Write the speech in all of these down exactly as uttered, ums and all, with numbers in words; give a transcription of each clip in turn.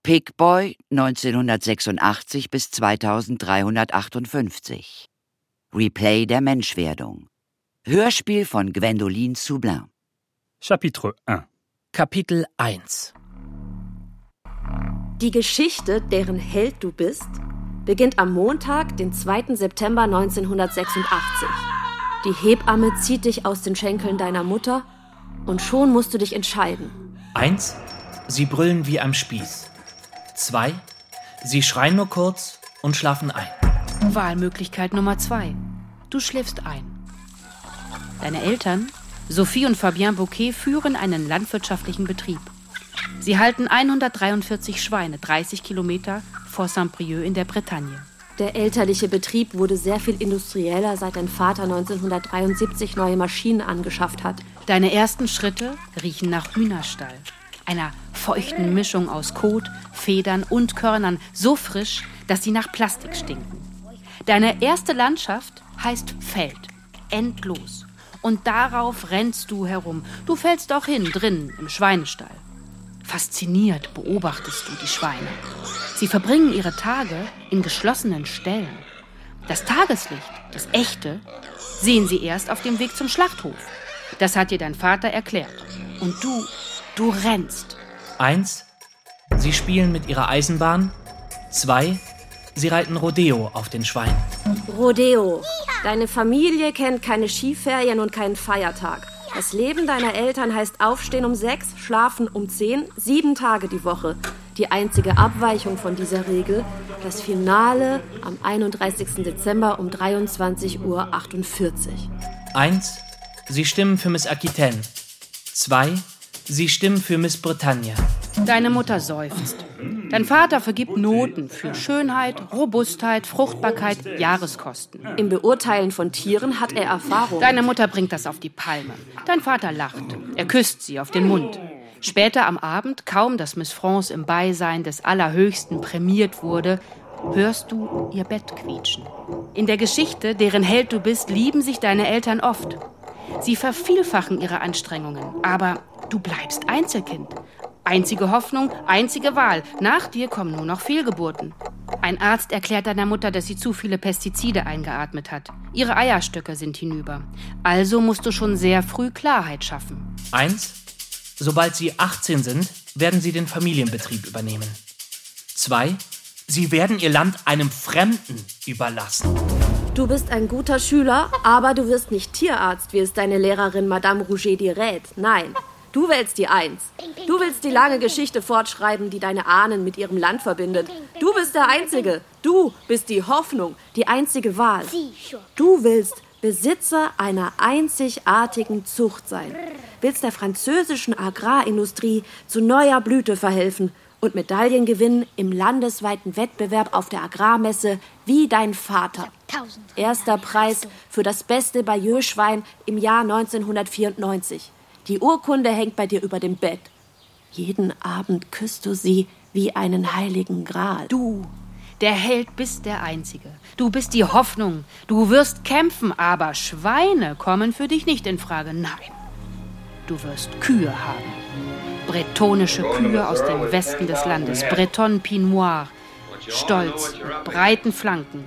Pig-Boy neunzehnhundertsechsundachtzig bis zweitausenddreihundertachtundfünfzig. Replay der Menschwerdung. Hörspiel von Gwendoline Soublin. Chapitre eins. Kapitel eins. Die Geschichte, deren Held du bist, beginnt am Montag, den zweiten September neunzehnhundertsechsundachtzig. Die Hebamme zieht dich aus den Schenkeln deiner Mutter und schon musst du dich entscheiden. Eins, sie brüllen wie am Spieß. Zwei, sie schreien nur kurz und schlafen ein. Wahlmöglichkeit Nummer zwei. Du schläfst ein. Deine Eltern, Sophie und Fabien Bouquet, führen einen landwirtschaftlichen Betrieb. Sie halten hundertdreiundvierzig Schweine, dreißig Kilometer vor Saint-Brieuc in der Bretagne. Der elterliche Betrieb wurde sehr viel industrieller, seit dein Vater neunzehnhundertdreiundsiebzig neue Maschinen angeschafft hat. Deine ersten Schritte riechen nach Hühnerstall. Einer feuchten Mischung aus Kot, Federn und Körnern, so frisch, dass sie nach Plastik stinken. Deine erste Landschaft heißt Feld, endlos. Und darauf rennst du herum. Du fällst auch hin, drinnen im Schweinestall. Fasziniert beobachtest du die Schweine. Sie verbringen ihre Tage in geschlossenen Ställen. Das Tageslicht, das echte, sehen sie erst auf dem Weg zum Schlachthof. Das hat dir dein Vater erklärt. Und du, du rennst. Eins, sie spielen mit ihrer Eisenbahn. Zwei, sie reiten Rodeo auf den Schweinen. Rodeo. Deine Familie kennt keine Skiferien und keinen Feiertag. Das Leben deiner Eltern heißt aufstehen um sechs, schlafen um zehn, sieben Tage die Woche. Die einzige Abweichung von dieser Regel, das Finale am einunddreißigsten Dezember um dreiundzwanzig Uhr achtundvierzig. Eins, sie stimmen für Miss Aquitaine. Zwei, sie stimmen für Miss Bretagne. Deine Mutter seufzt. Dein Vater vergibt Noten für Schönheit, Robustheit, Fruchtbarkeit, Jahreskosten. Im Beurteilen von Tieren hat er Erfahrung. Deine Mutter bringt das auf die Palme. Dein Vater lacht. Er küsst sie auf den Mund. Später am Abend, kaum dass Miss France im Beisein des Allerhöchsten prämiert wurde, hörst du ihr Bett quietschen. In der Geschichte, deren Held du bist, lieben sich deine Eltern oft. Sie vervielfachen ihre Anstrengungen, aber du bleibst Einzelkind. Einzige Hoffnung, einzige Wahl. Nach dir kommen nur noch Fehlgeburten. Ein Arzt erklärt deiner Mutter, dass sie zu viele Pestizide eingeatmet hat. Ihre Eierstöcke sind hinüber. Also musst du schon sehr früh Klarheit schaffen. Eins, sobald sie achtzehn sind, werden sie den Familienbetrieb übernehmen. Zwei, sie werden ihr Land einem Fremden überlassen. Du bist ein guter Schüler, aber du wirst nicht Tierarzt, wie es deine Lehrerin Madame Rouget dir rät. Nein. Du wählst die Eins. Du willst die lange Geschichte fortschreiben, die deine Ahnen mit ihrem Land verbindet. Du bist der Einzige. Du bist die Hoffnung, die einzige Wahl. Du willst Besitzer einer einzigartigen Zucht sein. Willst der französischen Agrarindustrie zu neuer Blüte verhelfen und Medaillen gewinnen im landesweiten Wettbewerb auf der Agrarmesse wie dein Vater. Erster Preis für das beste Bayeux-Schwein im Jahr neunzehnhundertvierundneunzig. Die Urkunde hängt bei dir über dem Bett. Jeden Abend küsst du sie wie einen heiligen Gral. Du, der Held, bist der Einzige. Du bist die Hoffnung. Du wirst kämpfen, aber Schweine kommen für dich nicht in Frage. Nein, du wirst Kühe haben. Bretonische Kühe aus dem Westen des Landes. Breton Pinot Noir. Stolz, mit breiten Flanken.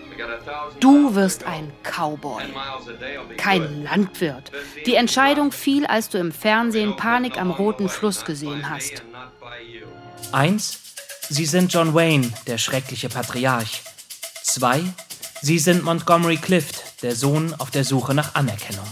Du wirst ein Cowboy, kein Landwirt. Die Entscheidung fiel, als du im Fernsehen Panik am Roten Fluss gesehen hast. Eins, sie sind John Wayne, der schreckliche Patriarch. Zwei, sie sind Montgomery Clift, der Sohn auf der Suche nach Anerkennung.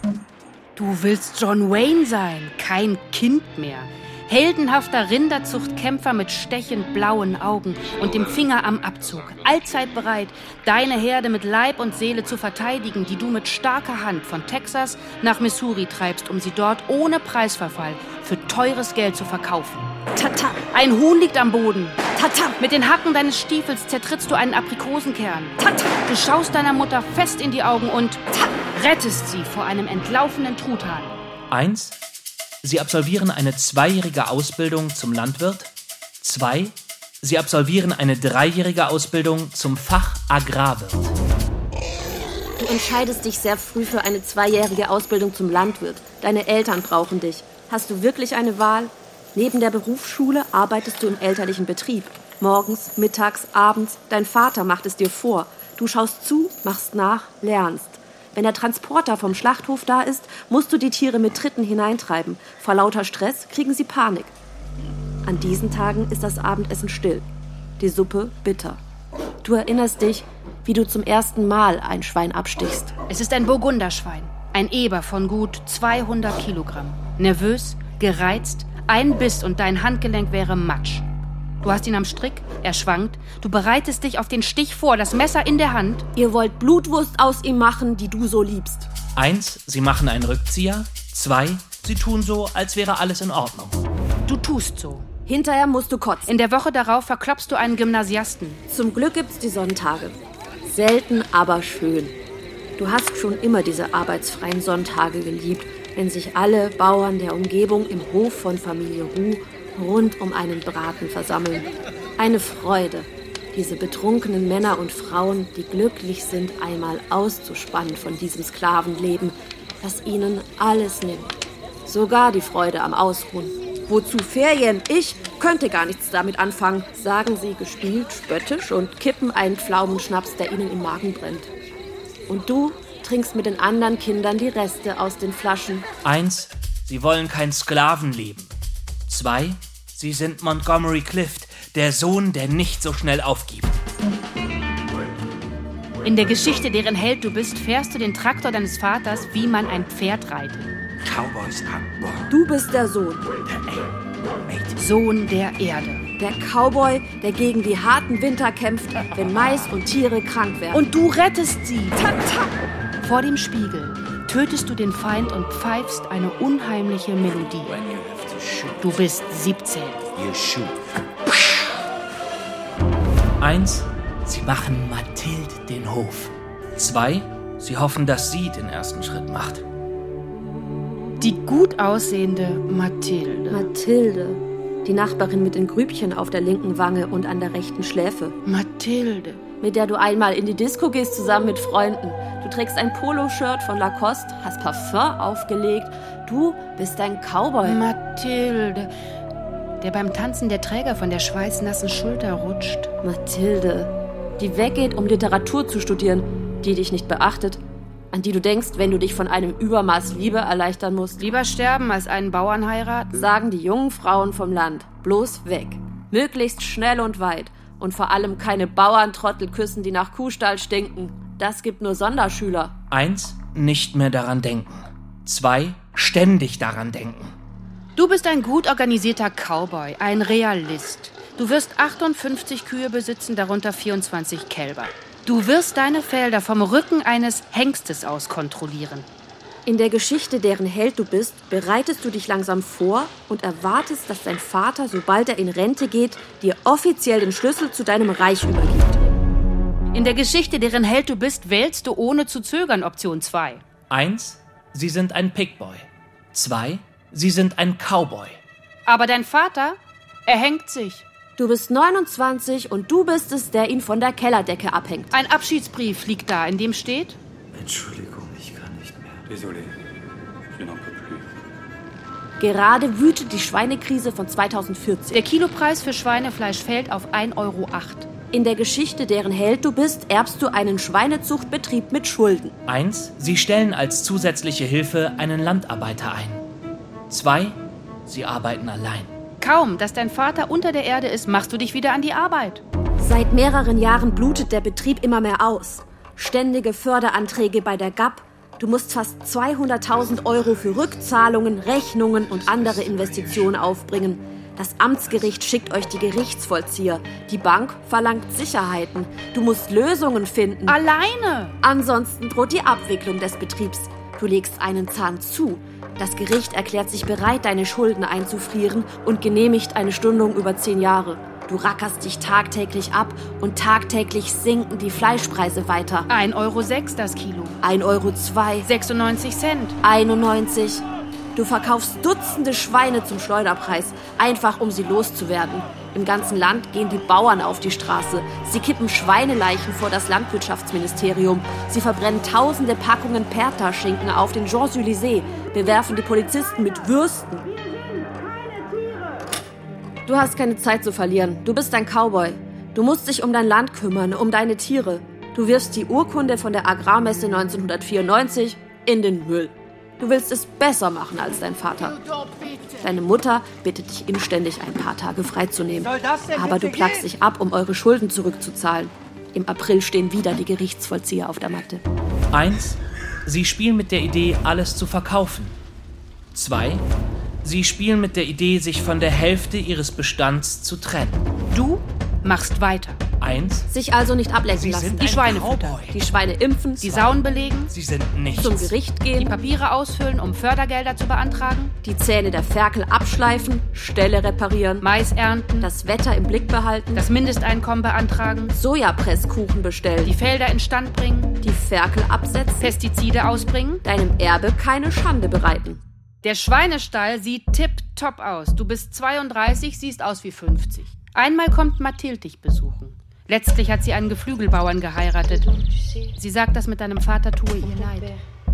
Du willst John Wayne sein, kein Kind mehr. Heldenhafter Rinderzuchtkämpfer mit stechend blauen Augen und dem Finger am Abzug. Allzeit bereit, deine Herde mit Leib und Seele zu verteidigen, die du mit starker Hand von Texas nach Missouri treibst, um sie dort ohne Preisverfall für teures Geld zu verkaufen. Tata! Ein Huhn liegt am Boden. Tata! Mit den Hacken deines Stiefels zertrittst du einen Aprikosenkern. Tata! Du schaust deiner Mutter fest in die Augen und Tata! Rettest sie vor einem entlaufenen Truthahn. Eins, sie absolvieren eine zweijährige Ausbildung zum Landwirt. Zwei, sie absolvieren eine dreijährige Ausbildung zum Fachagrarwirt. Du entscheidest dich sehr früh für eine zweijährige Ausbildung zum Landwirt. Deine Eltern brauchen dich. Hast du wirklich eine Wahl? Neben der Berufsschule arbeitest du im elterlichen Betrieb. Morgens, mittags, abends, dein Vater macht es dir vor. Du schaust zu, machst nach, lernst. Wenn der Transporter vom Schlachthof da ist, musst du die Tiere mit Tritten hineintreiben. Vor lauter Stress kriegen sie Panik. An diesen Tagen ist das Abendessen still, die Suppe bitter. Du erinnerst dich, wie du zum ersten Mal ein Schwein abstichst. Es ist ein Burgunderschwein, ein Eber von gut zweihundert Kilogramm. Nervös, gereizt, ein Biss und dein Handgelenk wäre Matsch. Du hast ihn am Strick, er schwankt, du bereitest dich auf den Stich vor, das Messer in der Hand. Ihr wollt Blutwurst aus ihm machen, die du so liebst. Eins, sie machen einen Rückzieher. Zwei, sie tun so, als wäre alles in Ordnung. Du tust so. Hinterher musst du kotzen. In der Woche darauf verklopfst du einen Gymnasiasten. Zum Glück gibt's die Sonntage. Selten, aber schön. Du hast schon immer diese arbeitsfreien Sonntage geliebt, wenn sich alle Bauern der Umgebung im Hof von Familie Ruh rund um einen Braten versammeln. Eine Freude, diese betrunkenen Männer und Frauen, die glücklich sind, einmal auszuspannen von diesem Sklavenleben, das ihnen alles nimmt. Sogar die Freude am Ausruhen. Wozu Ferien? Ich könnte gar nichts damit anfangen, sagen sie gespielt, spöttisch und kippen einen Pflaumenschnaps, der ihnen im Magen brennt. Und du trinkst mit den anderen Kindern die Reste aus den Flaschen. Eins, sie wollen kein Sklavenleben. Zwei, sie sind Montgomery Clift, der Sohn, der nicht so schnell aufgibt. In der Geschichte, deren Held du bist, fährst du den Traktor deines Vaters, wie man ein Pferd reitet. Cowboys an Bord. Du bist der Sohn. Sohn der Erde. Der Cowboy, der gegen die harten Winter kämpft, wenn Mais und Tiere krank werden. Und du rettest sie. Tata. Vor dem Spiegel tötest du den Feind und pfeifst eine unheimliche Melodie. Du bist siebzehn. Eins, sie machen Mathilde den Hof. Zwei, sie hoffen, dass sie den ersten Schritt macht. Die gut aussehende Mathilde. Mathilde, die Nachbarin mit den Grübchen auf der linken Wange und an der rechten Schläfe. Mathilde. Mit der du einmal in die Disco gehst zusammen mit Freunden. Du trägst ein Poloshirt von Lacoste, hast Parfum aufgelegt. Du bist ein Cowboy. Mathilde, der beim Tanzen der Träger von der schweißnassen Schulter rutscht. Mathilde, die weggeht, um Literatur zu studieren, die dich nicht beachtet, an die du denkst, wenn du dich von einem Übermaß Liebe erleichtern musst. Lieber sterben, als einen Bauern heiraten, sagen die jungen Frauen vom Land. Bloß weg. Möglichst schnell und weit. Und vor allem keine Bauerntrottel küssen, die nach Kuhstall stinken. Das gibt nur Sonderschüler. Eins, nicht mehr daran denken. Zwei, ständig daran denken. Du bist ein gut organisierter Cowboy, ein Realist. Du wirst achtundfünfzig Kühe besitzen, darunter vierundzwanzig Kälber. Du wirst deine Felder vom Rücken eines Hengstes aus kontrollieren. In der Geschichte, deren Held du bist, bereitest du dich langsam vor und erwartest, dass dein Vater, sobald er in Rente geht, dir offiziell den Schlüssel zu deinem Reich übergibt. In der Geschichte, deren Held du bist, wählst du ohne zu zögern Option zwei. Eins, sie sind ein Pigboy. Zwei, sie sind ein Cowboy. Aber dein Vater, er hängt sich. Du bist neunundzwanzig und du bist es, der ihn von der Kellerdecke abhängt. Ein Abschiedsbrief liegt da, in dem steht: Entschuldigung, ich kann nicht mehr. Désolé, je n'en peux plus. Gerade wütet die Schweinekrise von zweitausendvierzehn. Der Kilopreis für Schweinefleisch fällt auf ein Euro acht. In der Geschichte, deren Held du bist, erbst du einen Schweinezuchtbetrieb mit Schulden. Eins, sie stellen als zusätzliche Hilfe einen Landarbeiter ein. Zwei, sie arbeiten allein. Kaum, dass dein Vater unter der Erde ist, machst du dich wieder an die Arbeit. Seit mehreren Jahren blutet der Betrieb immer mehr aus. Ständige Förderanträge bei der G A P. Du musst fast zweihunderttausend Euro für Rückzahlungen, Rechnungen und andere Investitionen aufbringen. Das Amtsgericht schickt euch die Gerichtsvollzieher. Die Bank verlangt Sicherheiten. Du musst Lösungen finden. Alleine! Ansonsten droht die Abwicklung des Betriebs. Du legst einen Zahn zu. Das Gericht erklärt sich bereit, deine Schulden einzufrieren und genehmigt eine Stundung über zehn Jahre. Du rackerst dich tagtäglich ab und tagtäglich sinken die Fleischpreise weiter. ein Euro sechs das Kilo. ein Euro zwei. sechsundneunzig Cent. einundneunzig. Du verkaufst Dutzende Schweine zum Schleuderpreis, einfach um sie loszuwerden. Im ganzen Land gehen die Bauern auf die Straße. Sie kippen Schweineleichen vor das Landwirtschaftsministerium. Sie verbrennen tausende Packungen Perta-Schinken auf den Champs-Élysées, bewerfen die Polizisten mit Würsten. Du hast keine Zeit zu verlieren. Du bist ein Cowboy. Du musst dich um dein Land kümmern, um deine Tiere. Du wirfst die Urkunde von der Agrarmesse neunzehnhundertvierundneunzig in den Müll. Du willst es besser machen als dein Vater. Deine Mutter bittet dich inständig, ein paar Tage freizunehmen. Aber du plagst dich ab, um eure Schulden zurückzuzahlen. Im April stehen wieder die Gerichtsvollzieher auf der Matte. Eins. Sie spielen mit der Idee, alles zu verkaufen. Zwei. Sie spielen mit der Idee, sich von der Hälfte ihres Bestands zu trennen. Du machst weiter. Eins. Sich also nicht ablenken Sie lassen. sind Die ein Schweine Cowboy. füttern. Die Schweine impfen, Die Sauen belegen, Sie sind nichts. zum Gericht die gehen, Papiere ausfüllen, um Fördergelder zu beantragen, die Zähne der Ferkel abschleifen, Ställe reparieren, Mais ernten, das Wetter im Blick behalten, das Mindesteinkommen beantragen, Sojapresskuchen bestellen, die Felder instand bringen, die Ferkel absetzen, Pestizide ausbringen. deinem Erbe keine Schande bereiten. Der Schweinestall sieht tipptopp aus. Du bist zweiunddreißig, siehst aus wie fünfzig. Einmal kommt Mathilde dich besuchen. Letztlich hat sie einen Geflügelbauern geheiratet. Sie sagt, das mit deinem Vater tue ihr leid.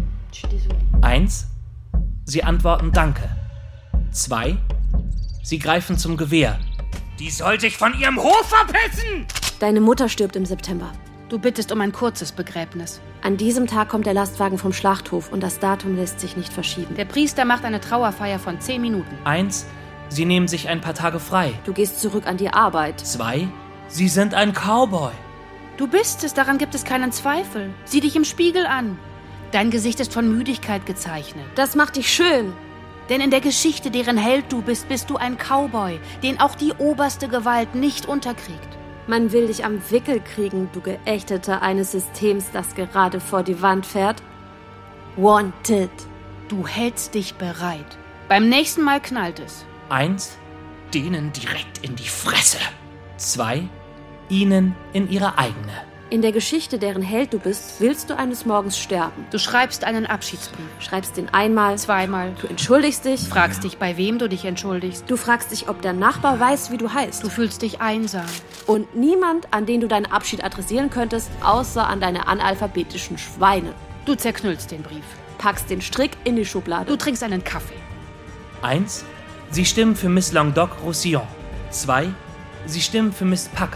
Eins. Sie antworten Danke. Zwei. Sie greifen zum Gewehr. Die soll sich von ihrem Hof verpissen! Deine Mutter stirbt im September. Du bittest um ein kurzes Begräbnis. An diesem Tag kommt der Lastwagen vom Schlachthof und das Datum lässt sich nicht verschieben. Der Priester macht eine Trauerfeier von zehn Minuten. Eins. Sie nehmen sich ein paar Tage frei. Du gehst zurück an die Arbeit. Zwei. Sie sind ein Cowboy. Du bist es, daran gibt es keinen Zweifel. Sieh dich im Spiegel an. Dein Gesicht ist von Müdigkeit gezeichnet. Das macht dich schön. Denn in der Geschichte, deren Held du bist, bist du ein Cowboy, den auch die oberste Gewalt nicht unterkriegt. Man will dich am Wickel kriegen, du Geächteter eines Systems, das gerade vor die Wand fährt. Wanted. Du hältst dich bereit. Beim nächsten Mal knallt es. Eins. Denen direkt in die Fresse. Zwei. Ihnen in ihre eigene. In der Geschichte, deren Held du bist, willst du eines Morgens sterben. Du schreibst einen Abschiedsbrief. Schreibst den einmal, Zweimal. du entschuldigst dich, Fragst dich, bei wem du dich entschuldigst. du fragst dich, ob der Nachbar weiß, wie du heißt. Du fühlst dich einsam. Und niemand, an den du deinen Abschied adressieren könntest, außer an deine analphabetischen Schweine. Du zerknüllst den Brief. Packst den Strick in die Schublade. Du trinkst einen Kaffee. Eins. Sie stimmen für Miss Languedoc-Roussillon. Zwei. Sie stimmen für Miss Packer.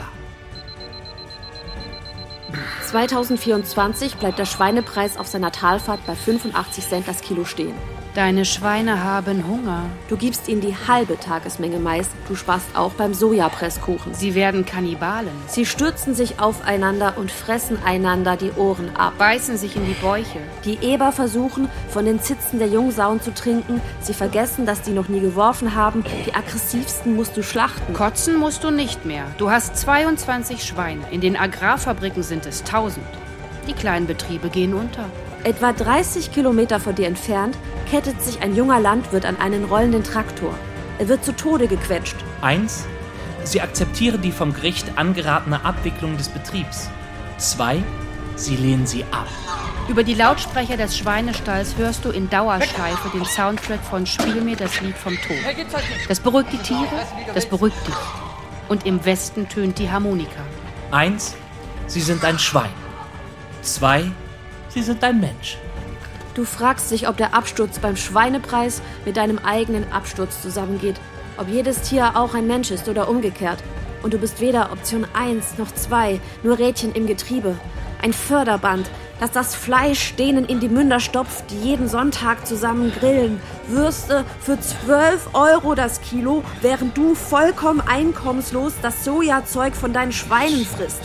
zweitausendvierundzwanzig bleibt der Schweinepreis auf seiner Talfahrt bei fünfundachtzig Cent das Kilo stehen. Deine Schweine haben Hunger. Du gibst ihnen die halbe Tagesmenge Mais, du sparst auch beim Sojapresskuchen. Sie werden Kannibalen. Sie stürzen sich aufeinander und fressen einander die Ohren ab. Beißen sich in die Bäuche. Die Eber versuchen, von den Zitzen der Jungsauen zu trinken. Sie vergessen, dass die noch nie geworfen haben. Die aggressivsten musst du schlachten. Kotzen musst du nicht mehr. Du hast zweiundzwanzig Schweine. In den Agrarfabriken sind es tausend. Die kleinen Betriebe gehen unter. Etwa dreißig Kilometer von dir entfernt kettet sich ein junger Landwirt an einen rollenden Traktor. Er wird zu Tode gequetscht. Eins. Sie akzeptieren die vom Gericht angeratene Abwicklung des Betriebs. Zwei. Sie lehnen sie ab. Über die Lautsprecher des Schweinestalls hörst du in Dauerschleife den Soundtrack von Spiel mir das Lied vom Tod. Das beruhigt die Tiere, das beruhigt dich. Und im Westen tönt die Harmonika. Eins. Sie sind ein Schwein. Zwei. Sie sind ein Mensch. Du fragst dich, ob der Absturz beim Schweinepreis mit deinem eigenen Absturz zusammengeht. Ob jedes Tier auch ein Mensch ist oder umgekehrt. Und du bist weder Option eins noch zwei, nur Rädchen im Getriebe. Ein Förderband, das das Fleisch denen in die Münder stopft, die jeden Sonntag zusammen grillen. Würste für zwölf Euro das Kilo, während du vollkommen einkommenslos das Sojazeug von deinen Schweinen frisst.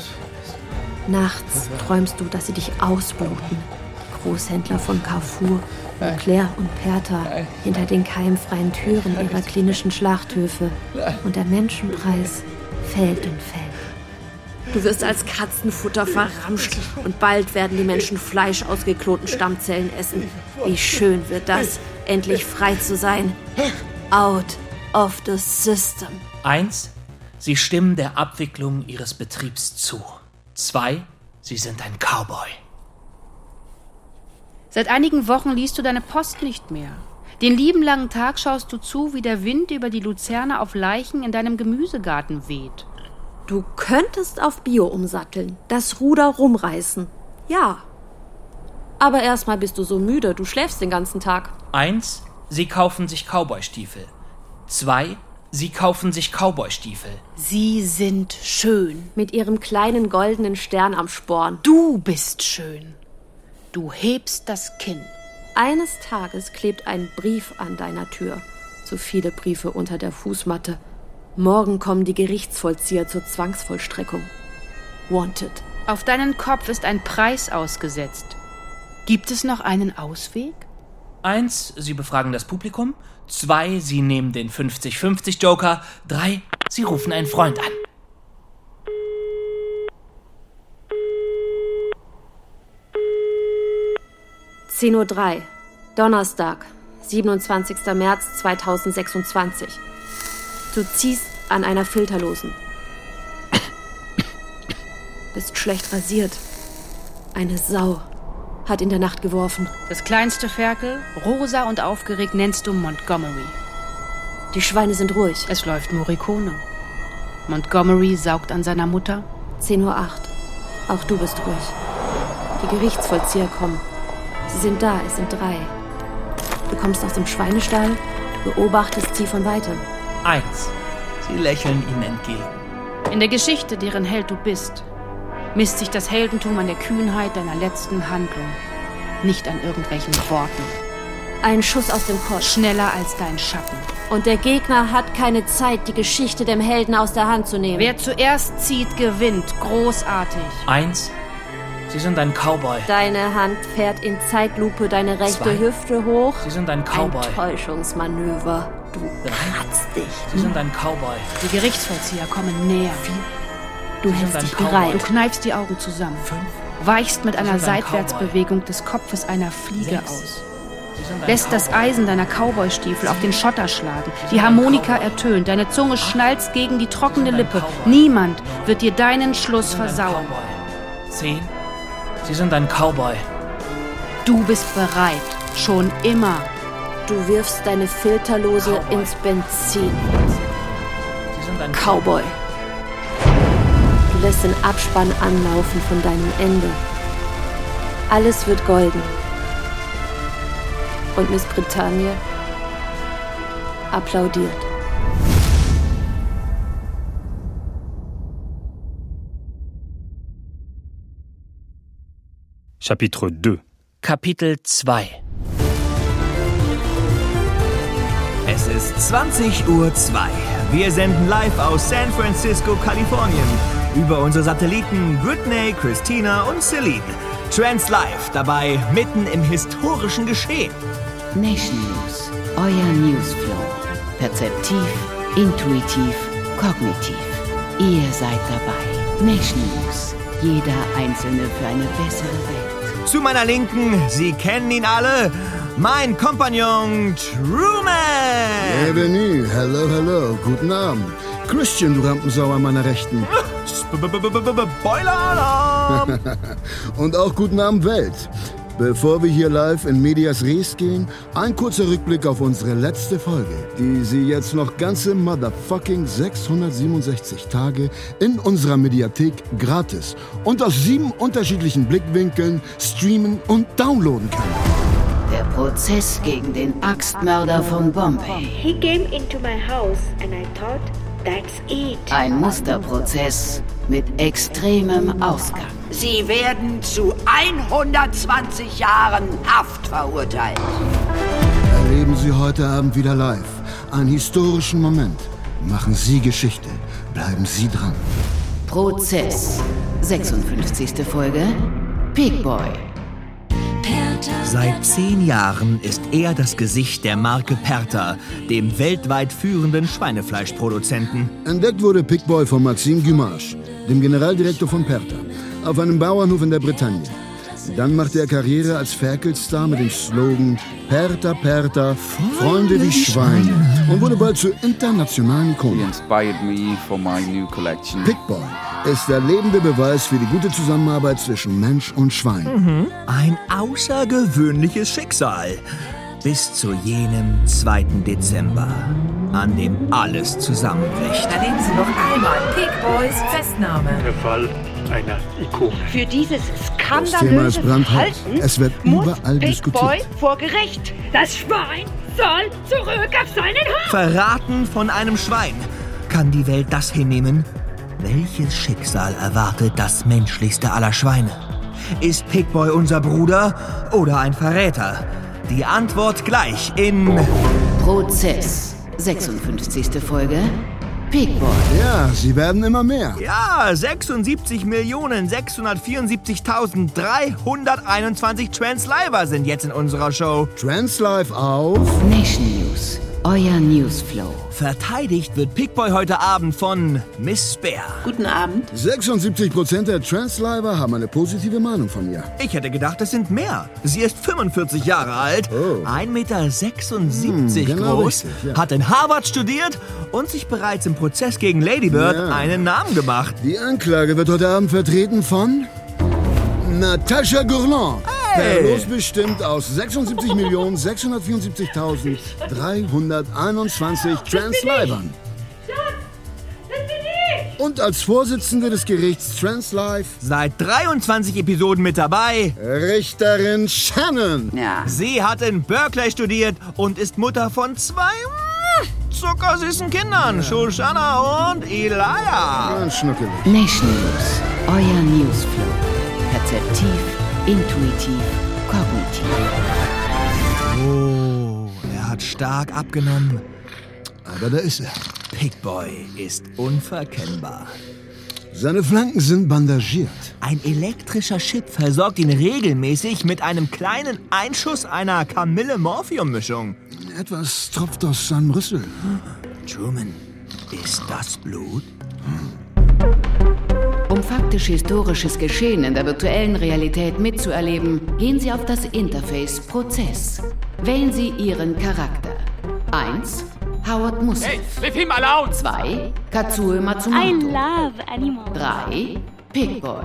Nachts träumst du, dass sie dich ausbluten. Die Großhändler von Carrefour, Leclerc und Perta hinter den keimfreien Türen ihrer klinischen Schlachthöfe. Und der Menschenpreis fällt und fällt. Du wirst als Katzenfutter verramscht und bald werden die Menschen Fleisch aus geklonten Stammzellen essen. Wie schön wird das, endlich frei zu sein. Out of the system. Eins. Sie stimmen der Abwicklung ihres Betriebs zu. Zwei. Sie sind ein Cowboy. Seit einigen Wochen liest du deine Post nicht mehr. Den lieben langen Tag schaust du zu, wie der Wind über die Luzerne auf Leichen in deinem Gemüsegarten weht. Du könntest auf Bio umsatteln, das Ruder rumreißen. Ja. Aber erstmal bist du so müde, du schläfst den ganzen Tag. Eins. Sie kaufen sich Cowboystiefel. Zwei. Sie kaufen sich Cowboystiefel. Sie sind schön. Mit ihrem kleinen goldenen Stern am Sporn. Du bist schön. Du hebst das Kinn. Eines Tages klebt ein Brief an deiner Tür. So viele Briefe unter der Fußmatte. Morgen kommen die Gerichtsvollzieher zur Zwangsvollstreckung. Wanted. Auf deinen Kopf ist ein Preis ausgesetzt. Gibt es noch einen Ausweg? Eins, Sie befragen das Publikum. Zwei, Sie nehmen den fünfzig fünfzig Joker. Drei, Sie rufen einen Freund an. zehn Uhr drei, Donnerstag, siebenundzwanzigster März zweitausendsechsundzwanzig. Du ziehst an einer Filterlosen. Bist schlecht rasiert. Eine Sau hat in der Nacht geworfen. Das kleinste Ferkel, rosa und aufgeregt, nennst du Montgomery. Die Schweine sind ruhig. Es läuft Morricone. Montgomery saugt an seiner Mutter. zehn Uhr acht. Auch du bist ruhig. Die Gerichtsvollzieher kommen. Sie sind da, es sind drei. Du kommst aus dem Schweinestall, du beobachtest sie von weitem. Eins. Sie lächeln ihnen entgegen. In der Geschichte, deren Held du bist, misst sich das Heldentum an der Kühnheit deiner letzten Handlung, nicht an irgendwelchen Worten. Ein Schuss aus dem Kopf. Schneller als dein Schatten. Und der Gegner hat keine Zeit, die Geschichte dem Helden aus der Hand zu nehmen. Wer zuerst zieht, gewinnt. Großartig. Eins. Sie sind ein Cowboy. Deine Hand fährt in Zeitlupe deine rechte Zwei. Hüfte hoch. Sie sind ein Cowboy. Ein Täuschungsmanöver. Du kratzt dich. Sie sind ein Cowboy. Die Gerichtsvollzieher kommen näher. Du Sie hältst sind ein dich Cowboy. bereit. Du kneifst die Augen zusammen. Fünf. Weichst mit Sie einer sind ein Seitwärtsbewegung des Kopfes einer Fliege Sechs. aus. Sie sind ein Lässt das Cowboy. Eisen deiner Cowboystiefel auf den Schotter schlagen. Die ein Harmonika Cowboy. ertönt. Deine Zunge schnalzt gegen die trockene Sie sind ein Lippe. Cowboy. Niemand wird dir deinen Schluss Sie sind ein versauen. Cowboy. Zehn. Sie sind ein Cowboy. Du bist bereit. Schon immer. Du wirfst deine Filterlose Cowboy. ins Benzin. Sie sind ein Cowboy. Du lässt den Abspann anlaufen von deinem Ende. Alles wird golden. Und Miss Britannia applaudiert. Chapitre deux. Kapitel zwei. Es ist zwanzig Uhr zwei. Wir senden live aus San Francisco, Kalifornien. Über unsere Satelliten Britney, Christina und Celine. Trans Live, dabei mitten im historischen Geschehen. Nation News, euer Newsflow. Perzeptiv, intuitiv, kognitiv. Ihr seid dabei. Nation News, jeder Einzelne für eine bessere Welt. Zu meiner Linken, Sie kennen ihn alle, mein Kompagnon Truman. Bienvenue, hello, hello, guten Abend. Christian, du Rampensau an meiner Rechten. Spoiler-Alarm! Und auch guten Abend, Welt. Bevor wir hier live in Medias Res gehen, ein kurzer Rückblick auf unsere letzte Folge, die Sie jetzt noch ganze motherfucking sechshundertsiebenundsechzig Tage in unserer Mediathek gratis und aus sieben unterschiedlichen Blickwinkeln streamen und downloaden können. Der Prozess gegen den Axtmörder von Bombay. He came into my house and I thought, that's it. Ein Musterprozess mit extremem Ausgang. Sie werden zu hundertzwanzig Jahren Haft verurteilt. Erleben Sie heute Abend wieder live einen historischen Moment. Machen Sie Geschichte. Bleiben Sie dran. Prozess. sechsundfünfzigste Folge. Pig Boy. Seit zehn Jahren ist er das Gesicht der Marke Perta, dem weltweit führenden Schweinefleischproduzenten. Entdeckt wurde Pig Boy von Maxime Guimage, dem Generaldirektor von Perta, auf einem Bauernhof in der Bretagne. Dann machte er Karriere als Ferkelstar mit dem Slogan Perta Perta, Freunde wie Schweine, und wurde bald zur internationalen Ikone. Inspired me for my new collection. Pig Boy ist der lebende Beweis für die gute Zusammenarbeit zwischen Mensch und Schwein. Mhm. Ein außergewöhnliches Schicksal. Bis zu jenem zweiten Dezember. an dem alles zusammenbricht. Erleben Sie noch einmal Pigboys Festnahme. Der Fall einer Ikone. Für dieses Das Thema ist skandalöse brandheiß. Verhalten Es wird muss überall Pigboy diskutiert. vor Gericht. Das Schwein soll zurück auf seinen Hof. Verraten von einem Schwein. Kann die Welt das hinnehmen? Welches Schicksal erwartet das menschlichste aller Schweine? Ist Pigboy unser Bruder oder ein Verräter? Die Antwort gleich in... Prozess. sechsundfünfzigste Folge. Pigboy. Ja, sie werden immer mehr. Ja, sechsundsiebzig Millionen sechshundertvierundsiebzigtausenddreihunderteinundzwanzig Transliver sind jetzt in unserer Show. Translive auf Nation News. Euer Newsflow. Verteidigt wird Pigboy heute Abend von Miss Bär. Guten Abend. sechsundsiebzig Prozent der Transliver haben eine positive Meinung von ihr. Ich hätte gedacht, es sind mehr. Sie ist fünfundvierzig Jahre alt, Oh. ein Meter sechsundsiebzig Hm, genau groß, richtig, ja. hat in Harvard studiert und sich bereits im Prozess gegen Lady Bird Ja. einen Namen gemacht. Die Anklage wird heute Abend vertreten von Natascha Gourland. Hey. Per Los bestimmt aus sechsundsiebzig Millionen sechshundertvierundsiebzigtausenddreihunderteinundzwanzig Translivern. Und als Vorsitzende des Gerichts Translive Seit dreiundzwanzig Episoden mit dabei. Richterin Shannon. Ja. Sie hat in Berkeley studiert und ist Mutter von zwei mm, zuckersüßen Kindern, Shoshana und Elia. Ganz schnuckelig. Nation News. Euer Newsflow. Perzeptiv, intuitiv, kognitiv. Oh, er hat stark abgenommen. Aber da ist er. Pigboy ist unverkennbar. Seine Flanken sind bandagiert. Ein elektrischer Chip versorgt ihn regelmäßig mit einem kleinen Einschuss einer Kamille-Morphium-Mischung. Etwas tropft aus seinem Rüssel. Truman, ist das Blut? Um faktisch-historisches Geschehen in der virtuellen Realität mitzuerleben, gehen Sie auf das Interface Prozess. Wählen Sie Ihren Charakter. eins. Howard Musef. Hey, leave him alone! zwei. Katsue Matsumoto. I love animals. drei. Pigboy.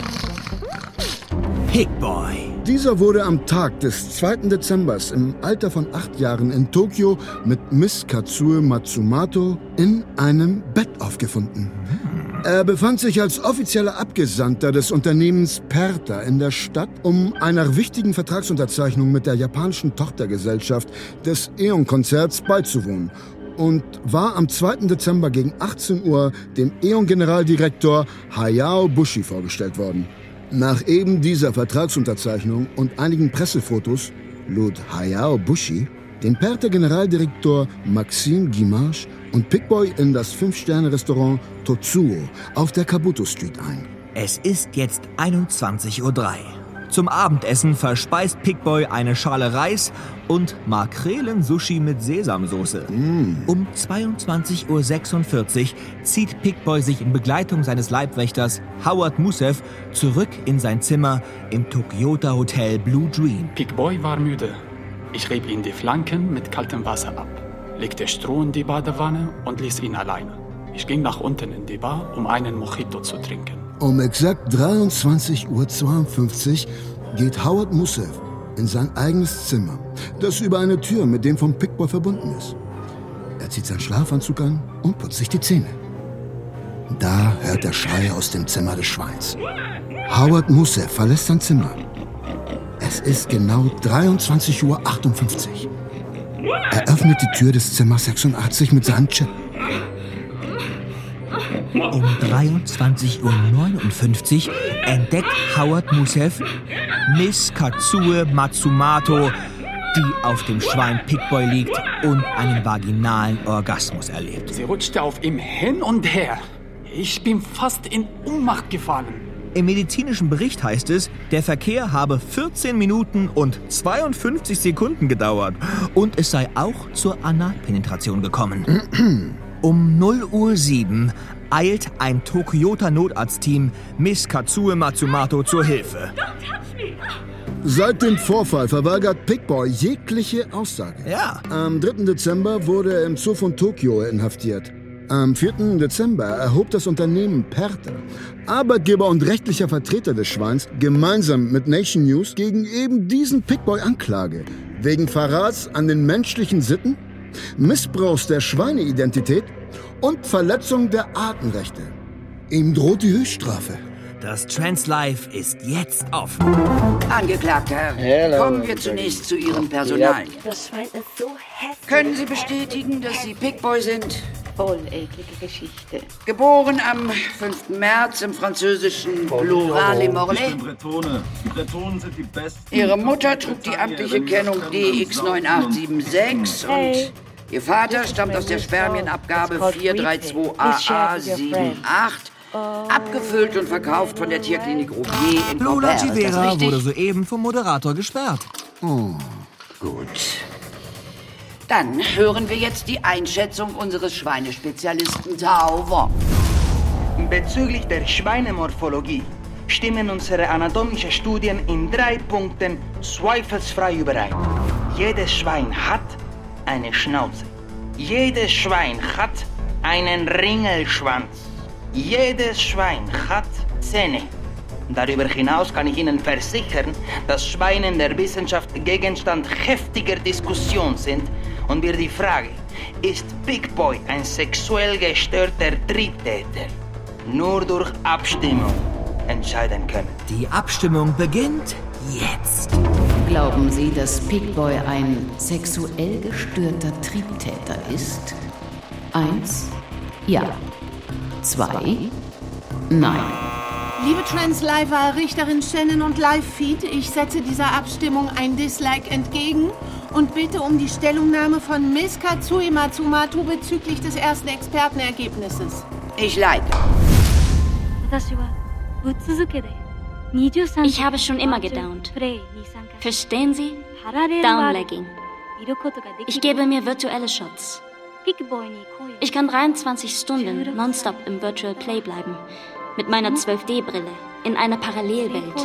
Pigboy. Dieser wurde am Tag des zweiten Dezembers im Alter von acht Jahren in Tokio mit Miss Katsue Matsumoto in einem Bett aufgefunden. Er befand sich als offizieller Abgesandter des Unternehmens Perta in der Stadt, um einer wichtigen Vertragsunterzeichnung mit der japanischen Tochtergesellschaft des Aeon-Konzerts beizuwohnen und war am zweiten Dezember gegen achtzehn Uhr dem Aeon-Generaldirektor Hayao Bushi vorgestellt worden. Nach eben dieser Vertragsunterzeichnung und einigen Pressefotos lud Hayao Bushi den Perta-Generaldirektor Maxime Guimage und Pigboy in das Fünf-Sterne-Restaurant Totsuo auf der Kabuto Street ein. Es ist jetzt einundzwanzig Uhr drei. Zum Abendessen verspeist Pigboy eine Schale Reis und Makrelen-Sushi mit Sesamsoße. Mm. Um zweiundzwanzig Uhr sechsundvierzig zieht Pigboy sich in Begleitung seines Leibwächters Howard Musef zurück in sein Zimmer im Tokyota Hotel Blue Dream. Pigboy war müde. Ich rieb ihm die Flanken mit kaltem Wasser ab, legte Stroh in die Badewanne und ließ ihn alleine. Ich ging nach unten in die Bar, um einen Mojito zu trinken. Um exakt dreiundzwanzig Uhr zweiundfünfzig geht Howard Musef in sein eigenes Zimmer, das über eine Tür mit dem vom Pigboy verbunden ist. Er zieht seinen Schlafanzug an und putzt sich die Zähne. Da hört er Schreie aus dem Zimmer des Schweins. Howard Musef verlässt sein Zimmer. Es ist genau dreiundzwanzig Uhr achtundfünfzig. Er öffnet die Tür des Zimmers sechsundachtzig mit seinem Chip. Um dreiundzwanzig Uhr neunundfünfzig entdeckt Howard Musef Miss Katsue Matsumoto, die auf dem Schwein Pigboy liegt und einen vaginalen Orgasmus erlebt. Sie rutschte auf ihm hin und her. Ich bin fast in Ohnmacht gefallen. Im medizinischen Bericht heißt es, der Verkehr habe vierzehn Minuten und zweiundfünfzig Sekunden gedauert und es sei auch zur Analpenetration gekommen. Um null Uhr sieben eilt ein Tokyota-Notarztteam Miss Katsue Matsumoto zur Hilfe. Seit dem Vorfall verweigert Pigboy jegliche Aussage. Ja. Am dritten Dezember wurde er im Zoo von Tokio inhaftiert. Am vierten Dezember erhob das Unternehmen Perta, Arbeitgeber und rechtlicher Vertreter des Schweins, gemeinsam mit Nation News gegen eben diesen Pigboy Anklage. Wegen Verrats an den menschlichen Sitten Missbrauchs der Schweineidentität und Verletzung der Artenrechte. Ihm droht die Höchststrafe. Das Trans-Live ist jetzt offen. Angeklagter, Hello. kommen wir zunächst zu Ihren Personalien. Das Schwein ist so hässlich. Können Sie bestätigen, dass Sie Pigboy sind? Voll eklige Geschichte. Geboren am fünften März im französischen Blois-les-Morlaix. Ich bin Bretone. Die Bretonen sind die Besten. Ihre Mutter trug die amtliche Kennung D X neun acht sieben sechs und Ihr Vater stammt aus der Spermienabgabe vier drei zwei A A sieben acht, abgefüllt und verkauft von der Tierklinik Rougier in Lola Quimper. Ist das Givera richtig? wurde soeben vom Moderator gesperrt. Oh. Gut. Dann hören wir jetzt die Einschätzung unseres Schweinespezialisten Tao Wong. Bezüglich der Schweinemorphologie stimmen unsere anatomischen Studien in drei Punkten zweifelsfrei überein. Jedes Schwein hat eine Schnauze. Jedes Schwein hat einen Ringelschwanz. Jedes Schwein hat Zähne. Darüber hinaus kann ich Ihnen versichern, dass Schweine in der Wissenschaft Gegenstand heftiger Diskussion sind und wir die Frage, ist Pigboy ein sexuell gestörter Triebtäter, nur durch Abstimmung entscheiden können. Die Abstimmung beginnt jetzt. Glauben Sie, dass Pigboy ein sexuell gestörter Triebtäter ist? Eins, ja. Zwei, nein. Liebe Transliver, Richterin Shannon und Live-Feed, ich setze dieser Abstimmung ein Dislike entgegen und bitte um die Stellungnahme von Miss Katsui Matsumatu bezüglich des ersten Expertenergebnisses. Ich leite. Ich habe schon immer gedownt. Verstehen Sie? Downlegging. Ich gebe mir virtuelle Shots. Ich kann dreiundzwanzig Stunden nonstop im Virtual Play bleiben. Mit meiner zwölf D Brille. In einer Parallelwelt.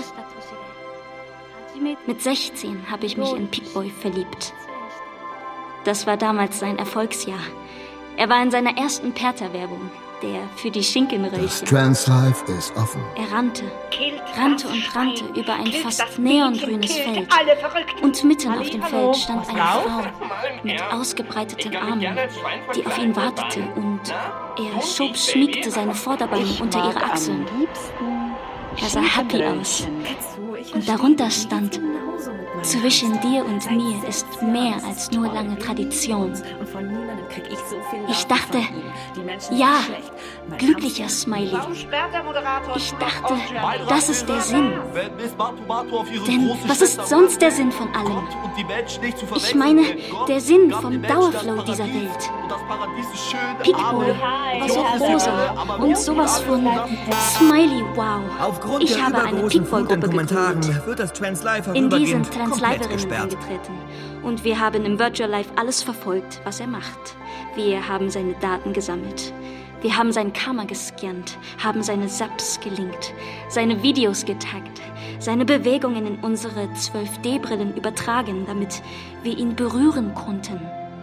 Mit sechzehn habe ich mich in Pigboy verliebt. Das war damals sein Erfolgsjahr. Er war in seiner ersten Perter-Werbung. Der für die Schinkenröllchen. Das Trans-Live ist offen. Er rannte, rannte und rannte über ein fast neongrünes Feld. Und mitten auf dem Feld stand eine Frau mit ausgebreiteten Armen, die auf ihn wartete, und er schob schmiegte seine Vorderbeine unter ihre Achseln. Er sah happy aus. Und darunter stand: Zwischen dir und mir ist mehr als nur lange Tradition. Ich dachte, ja, glücklicher Smiley. Ich dachte, das ist der Sinn. Denn was ist sonst der Sinn von allem? Ich meine, der Sinn vom Dauerflow dieser Welt. Pigboy war so rosa und sowas von Smiley wow. Aufgrund ich der habe eine übergroßen Pigboy-Gruppe Food-Kommentaren gegründet. wird das Trans-Live In diesen vorübergehend komplett Transliverinnen gesperrt. eingetreten. Und wir haben im Virtual Life alles verfolgt, was er macht. Wir haben seine Daten gesammelt. Wir haben sein Karma gescannt, haben seine Subs gelinkt, seine Videos getaggt, seine Bewegungen in unsere zwölf D Brillen übertragen, damit wir ihn berühren konnten.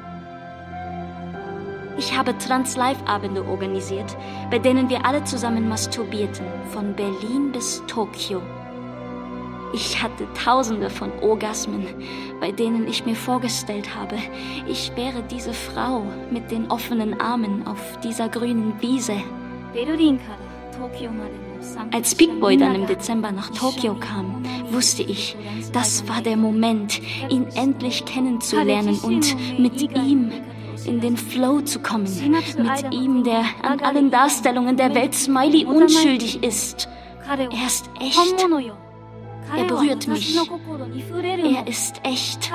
Ich habe Trans-Live-Abende organisiert, bei denen wir alle zusammen masturbierten, von Berlin bis Tokio. Ich hatte tausende von Orgasmen, bei denen ich mir vorgestellt habe, ich wäre diese Frau mit den offenen Armen auf dieser grünen Wiese. Als Pigboy dann im Dezember nach Tokio kam, wusste ich, das war der Moment, ihn endlich kennenzulernen und mit ihm in den Flow zu kommen. Mit ihm, der an allen Darstellungen der Welt Smiley unschuldig ist. Er ist echt. Er berührt mich. Er ist echt.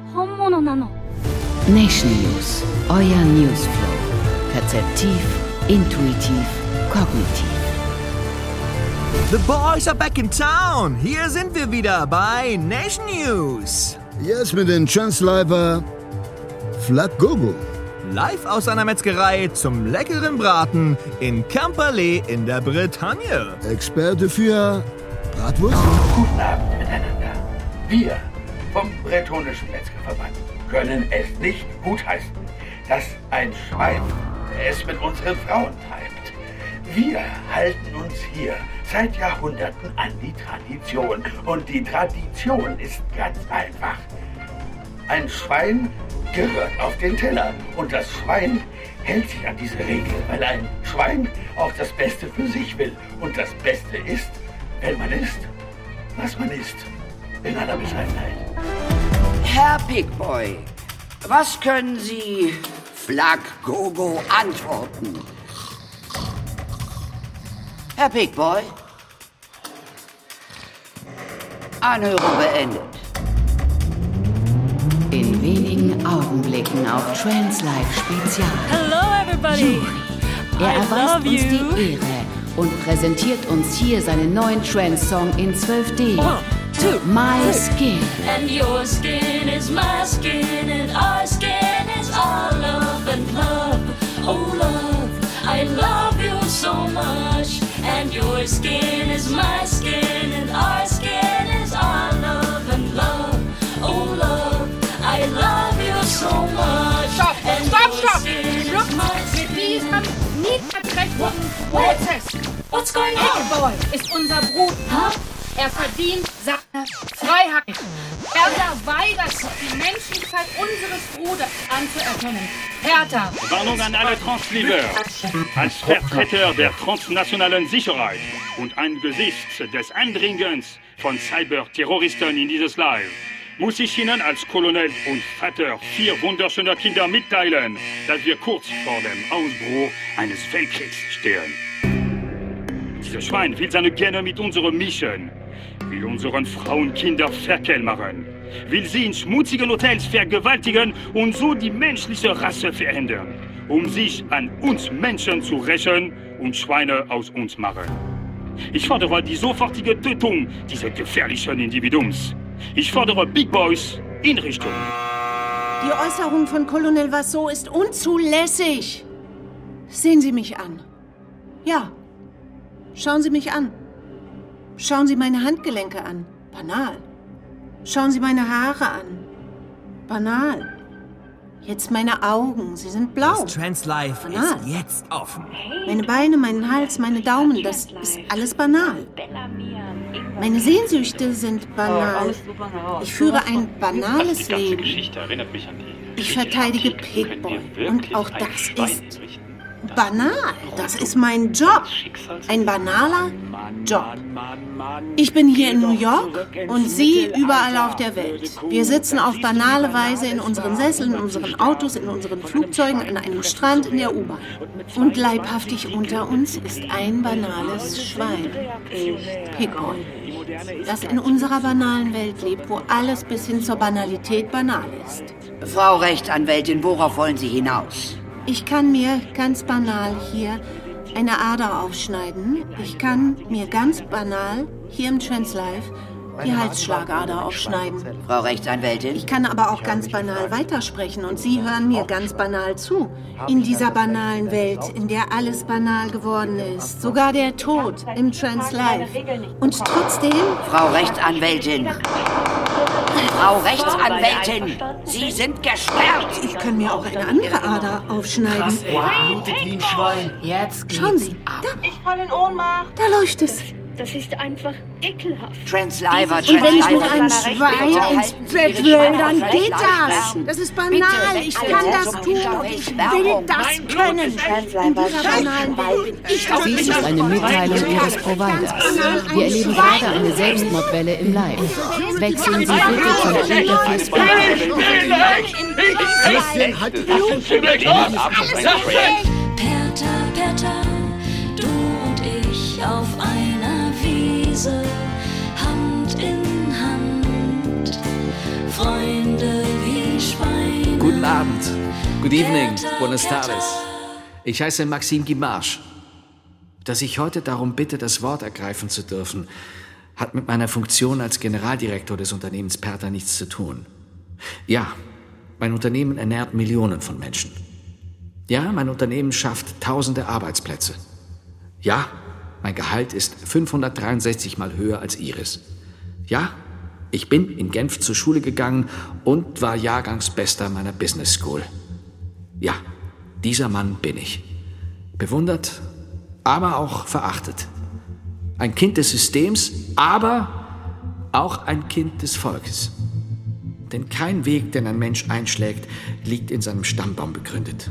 Nation News, euer Newsflow. Perzeptiv, intuitiv, kognitiv. The boys are back in town. Hier sind wir wieder bei Nation News. Jetzt mit den Transliver Flat Gogo. Live aus einer Metzgerei zum leckeren Braten in Camperley in der Bretagne. Experte für Bratwurst? Guten Abend miteinander. Wir vom Bretonischen Metzgerverband können es nicht gutheißen, dass ein Schwein es mit unseren Frauen treibt. Wir halten uns hier seit Jahrhunderten an die Tradition. Und die Tradition ist ganz einfach. Ein Schwein gehört auf den Teller. Und das Schwein hält sich an diese Regel, weil ein Schwein auch das Beste für sich will. Und das Beste ist, wenn man isst, was man isst. In aller Bescheidenheit. Herr Pigboy, was können Sie Flag Gogo antworten? Herr Pigboy? Anhörung beendet. In wenigen Augenblicken auf Translife Spezial. Hello everybody. Er I erweist love uns you. die Ehre und präsentiert uns hier seinen neuen Trance-Song in zwölf D. One, two, My three. Skin. And your skin is my skin and our skin is all love and love. Oh love, I love you so much. And your skin is my skin and our skin is all love and love. Oh love, I love you so much. Stopp, And stopp, your stopp! skin is Schluss my mit diesem niederträchtigen Prozess. What's going on? Pigboy ist unser Bruder. Er verdient seine Freiheit. Er weigert sich, die Menschlichkeit unseres Bruders anzuerkennen. Hertha. Warnung an alle Transleaver. Als Vertreter der transnationalen Sicherheit und angesichts des Eindringens von Cyberterroristen in dieses Live muss ich Ihnen als Colonel und Vater vier wunderschöner Kinder mitteilen, dass wir kurz vor dem Ausbruch eines Weltkriegs stehen. Dieses Schwein will seine Gene mit unserem mischen, will unseren Frauen Kinder Ferkel machen, will sie in schmutzigen Hotels vergewaltigen und so die menschliche Rasse verändern, um sich an uns Menschen zu rächen und Schweine aus uns machen. Ich fordere die sofortige Tötung dieses gefährlichen Individuums. Ich fordere Big Boys in Richtung. Die Äußerung von Colonel Vassaux ist unzulässig. Sehen Sie mich an. Ja. Schauen Sie mich an. Schauen Sie meine Handgelenke an. Banal. Schauen Sie meine Haare an. Banal. Jetzt meine Augen. Sie sind blau. Das Translife Banal. ist jetzt offen. Meine Beine, meinen Hals, meine Daumen, das ist alles banal. Meine Sehnsüchte sind banal. Ich führe ein banales Leben. Ich verteidige Pigboy. Und auch das ist banal. Das ist mein Job. Ein banaler Job. Ich bin hier in New York und Sie überall auf der Welt. Wir sitzen auf banale Weise in unseren Sesseln, in unseren Autos, in unseren Flugzeugen, an einem Strand, in der U-Bahn. Und leibhaftig unter uns ist ein banales Schwein. Pigboy. Das in unserer banalen Welt lebt, wo alles bis hin zur Banalität banal ist. Frau Rechtsanwältin, worauf wollen Sie hinaus? Ich kann mir ganz banal hier eine Ader aufschneiden. Ich kann mir ganz banal hier im Translife die Halsschlagader aufschneiden. Frau Rechtsanwältin? Ich kann aber auch ganz banal weitersprechen und Sie hören mir ganz banal zu. In dieser banalen Welt, in der alles banal geworden ist. Sogar der Tod im Translife. Und trotzdem... Frau Rechtsanwältin! Frau Rechtsanwältin! Sie sind gesperrt! Ich kann mir auch eine andere Ader aufschneiden. Krass, ey. Blutet wie ein Schwein. Jetzt Schauen Sie, da, Ich falle in Ohnmacht. da läuft es. Das ist einfach ekelhaft. Transliver, Und wenn ich mit Transliver. einem Schwein ins Bett will, dann geht das. Das ist banal. Ich kann das tun und ich will das können. In dieser banalen Welt bin ich das. Dies ist eine Mitteilung Ihres Providers. Wir erleben gerade eine Selbstmordwelle im Live. Wechseln Sie bitte zum Interface. Christian, halt die Füße weg! Perta, Perta, du und ich auf einer Wiese, Hand in Hand, Freunde wie Schweine. Guten Abend. Good evening. Buenas tardes. Ich heiße Maxime Guimard. Dass ich heute darum bitte, das Wort ergreifen zu dürfen, hat mit meiner Funktion als Generaldirektor des Unternehmens Perta nichts zu tun. Ja, mein Unternehmen ernährt Millionen von Menschen. Ja, mein Unternehmen schafft tausende Arbeitsplätze. Ja, mein Gehalt ist fünfhundertdreiundsechzig Mal höher als Ihres. Ja, ich bin in Genf zur Schule gegangen und war Jahrgangsbester meiner Business School. Ja, dieser Mann bin ich. Bewundert, aber auch verachtet. Ein Kind des Systems, aber auch ein Kind des Volkes. Denn kein Weg, den ein Mensch einschlägt, liegt in seinem Stammbaum begründet.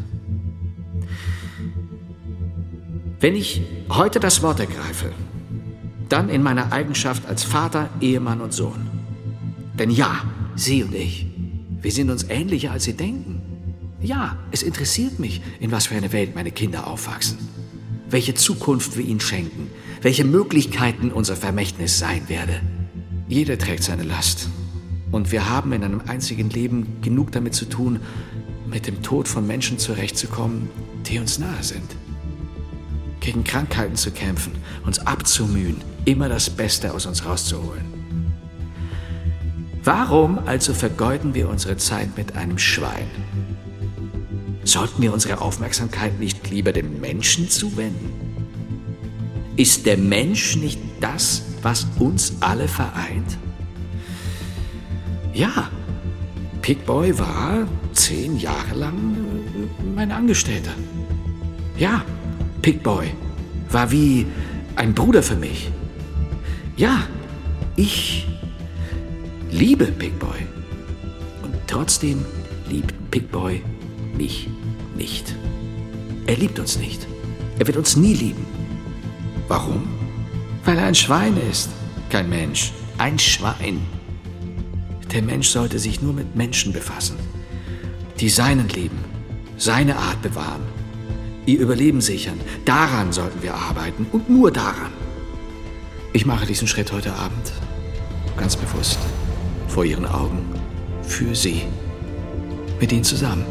Wenn ich heute das Wort ergreife, dann in meiner Eigenschaft als Vater, Ehemann und Sohn. Denn ja, Sie und ich, wir sind uns ähnlicher, als Sie denken. Ja, es interessiert mich, in was für eine Welt meine Kinder aufwachsen. Welche Zukunft wir ihnen schenken, welche Möglichkeiten unser Vermächtnis sein werde. Jeder trägt seine Last. Und wir haben in einem einzigen Leben genug damit zu tun, mit dem Tod von Menschen zurechtzukommen, die uns nahe sind. Gegen Krankheiten zu kämpfen, uns abzumühen, immer das Beste aus uns rauszuholen. Warum also vergeuden wir unsere Zeit mit einem Schwein? Sollten wir unsere Aufmerksamkeit nicht lieber dem Menschen zuwenden? Ist der Mensch nicht das, was uns alle vereint? Ja, Pigboy war zehn Jahre lang mein Angestellter. Ja, Pigboy war wie ein Bruder für mich. Ja, ich liebe Pigboy. Und trotzdem liebt Pigboy mich nicht. Er liebt uns nicht. Er wird uns nie lieben. Warum? Weil er ein Schwein ist. Kein Mensch. Ein Schwein. Der Mensch sollte sich nur mit Menschen befassen, die seinen lieben, seine Art bewahren, ihr Überleben sichern. Daran sollten wir arbeiten und nur daran. Ich mache diesen Schritt heute Abend ganz bewusst, vor Ihren Augen, für Sie, mit Ihnen zusammen.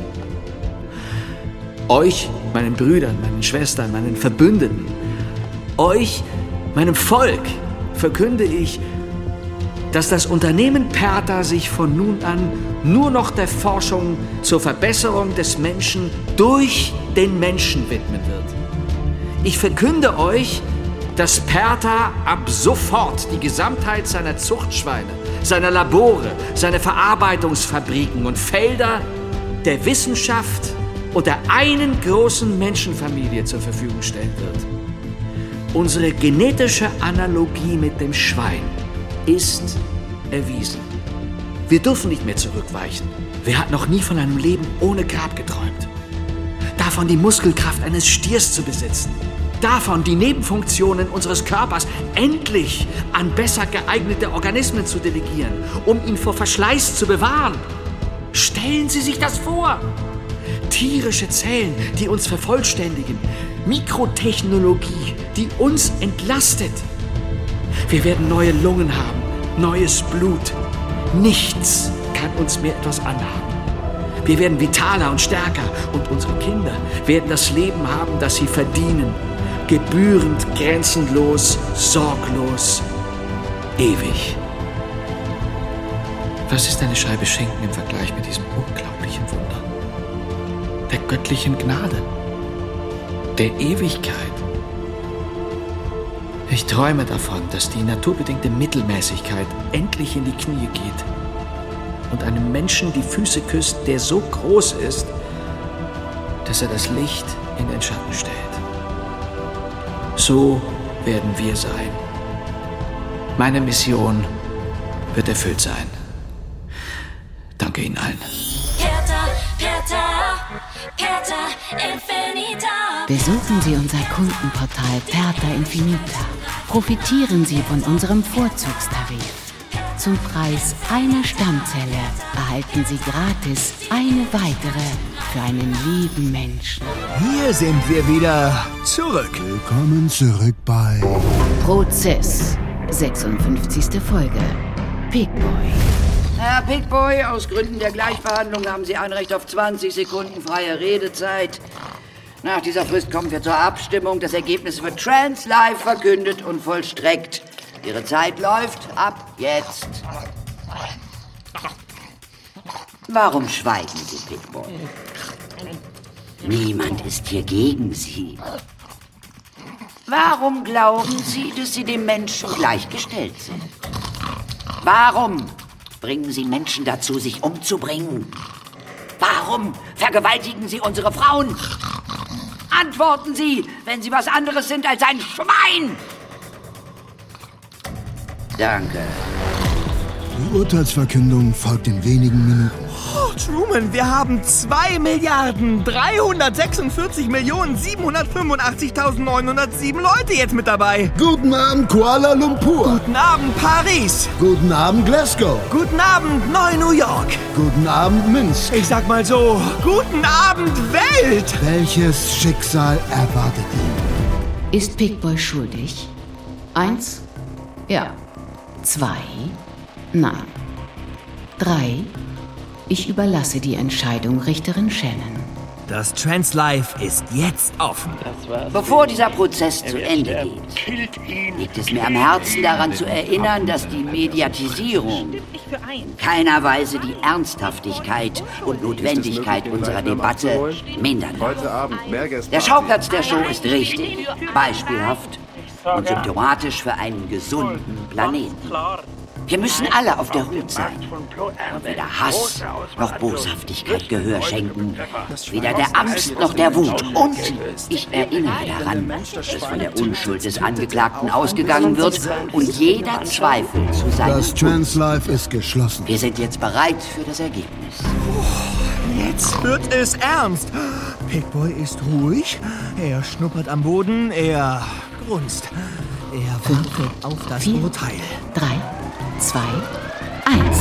Euch, meinen Brüdern, meinen Schwestern, meinen Verbündeten, euch, meinem Volk, verkünde ich, dass das Unternehmen Perta sich von nun an nur noch der Forschung zur Verbesserung des Menschen durch den Menschen widmen wird. Ich verkünde euch, dass Perta ab sofort die Gesamtheit seiner Zuchtschweine, seiner Labore, seine Verarbeitungsfabriken und Felder der Wissenschaft und der einen großen Menschenfamilie zur Verfügung stellen wird. Unsere genetische Analogie mit dem Schwein ist erwiesen. Wir dürfen nicht mehr zurückweichen. Wer hat noch nie von einem Leben ohne Grab geträumt? Davon, die Muskelkraft eines Stiers zu besitzen. Davon, die Nebenfunktionen unseres Körpers endlich an besser geeignete Organismen zu delegieren, um ihn vor Verschleiß zu bewahren. Stellen Sie sich das vor! Tierische Zellen, die uns vervollständigen. Mikrotechnologie, die uns entlastet. Wir werden neue Lungen haben, neues Blut. Nichts kann uns mehr etwas anhaben. Wir werden vitaler und stärker und unsere Kinder werden das Leben haben, das sie verdienen. Gebührend, grenzenlos, sorglos, ewig. Was ist eine Scheibe Schinken im Vergleich mit diesem unglaublichen Wunder? Der göttlichen Gnade, der Ewigkeit. Ich träume davon, dass die naturbedingte Mittelmäßigkeit endlich in die Knie geht und einem Menschen die Füße küsst, der so groß ist, dass er das Licht in den Schatten stellt. So werden wir sein. Meine Mission wird erfüllt sein. Danke Ihnen allen. Perta, Perta, Perta Infinita. Besuchen Sie unser Kundenportal Perta Infinita. Profitieren Sie von unserem Vorzugstarif. Zum Preis einer Stammzelle erhalten Sie gratis eine weitere für einen lieben Menschen. Hier sind wir wieder zurück. Willkommen zurück bei Prozess. sechsundfünfzigste Folge. Pigboy. Herr Pigboy, aus Gründen der Gleichbehandlung haben Sie ein Recht auf zwanzig Sekunden freie Redezeit. Nach dieser Frist kommen wir zur Abstimmung. Das Ergebnis wird Trans Live verkündet und vollstreckt. Ihre Zeit läuft ab jetzt. Warum schweigen Sie, Pigboy? Niemand ist hier gegen Sie. Warum glauben Sie, dass Sie dem Menschen gleichgestellt sind? Warum bringen Sie Menschen dazu, sich umzubringen? Warum vergewaltigen Sie unsere Frauen? Antworten Sie, wenn Sie was anderes sind als ein Schwein! Danke. Die Urteilsverkündung folgt in wenigen Minuten. Oh, Truman, wir haben zwei Milliarden dreihundertsechsundvierzig Millionen siebenhundertfünfundachtzigtausendneunhundertsieben Leute jetzt mit dabei. Guten Abend, Kuala Lumpur. Guten Abend, Paris. Guten Abend, Glasgow. Guten Abend, Neu-New York. Guten Abend, Minsk. Ich sag mal so, guten Abend, Welt. Welches Schicksal erwartet ihn? Ist Pigboy schuldig? Eins? Ja. Zwei? Nein. Drei? Ich überlasse die Entscheidung Richterin Shannon. Das Trans Live ist jetzt offen. Bevor dieser Prozess zu Ende geht, liegt es mir am Herzen, daran zu erinnern, dass die Mediatisierung keiner Weise die Ernsthaftigkeit und Notwendigkeit unserer Debatte mindern darf. Der Schauplatz der Show ist richtig, beispielhaft und symptomatisch für einen gesunden Planeten. Wir müssen alle auf der Hut sein und weder Hass noch Boshaftigkeit Gehör schenken, weder der Angst noch der Wut. Und ich erinnere daran, dass von der Unschuld des Angeklagten ausgegangen wird und jeder Zweifel zu seinem Das Trans Live ist geschlossen. Wir sind jetzt bereit für das Ergebnis. Jetzt wird es ernst. Pigboy ist ruhig, er schnuppert am Boden, er grunzt. Er wartet auf das vier, Urteil. Drei, zwei, eins.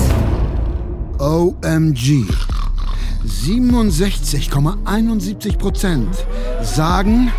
O M G. siebenundsechzig Komma einundsiebzig Prozent sagen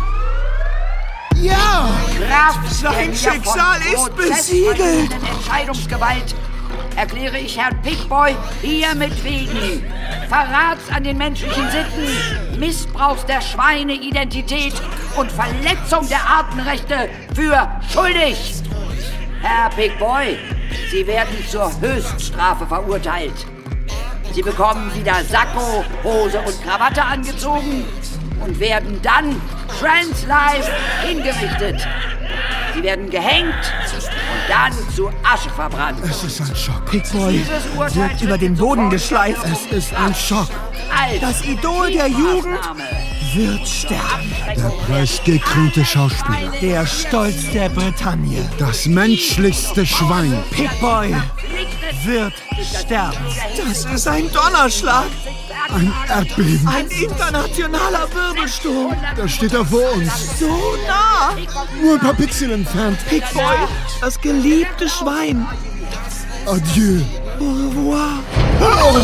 ja! Kraft Sein Schicksal ist besiegelt. Entscheidungsgewalt erkläre ich Herrn Pigboy hiermit wegen Verrats an den menschlichen Sitten, Missbrauchs der Schweineidentität und Verletzung der Artenrechte für schuldig. Herr Pigboy, Sie werden zur Höchststrafe verurteilt. Sie bekommen wieder Sakko, Hose und Krawatte angezogen und werden dann Trans Live hingerichtet. Sie werden gehängt und dann zu Asche verbrannt. Es ist ein Schock. Pigboy wird über den Boden geschleift. Es ist ein Schock. Das Idol der Jugend wird sterben. Der preisgekrönte Schauspieler. Der Stolz der Bretagne. Das menschlichste Schwein. Pigboy wird sterben. Das ist ein Donnerschlag. Ein Erdbeben. Ein internationaler Wirbelsturm. Da steht er vor uns. So nah. Nur ein paar Pixel entfernt. Pigboy, das geliebte Schwein. Adieu. Au revoir. Oh.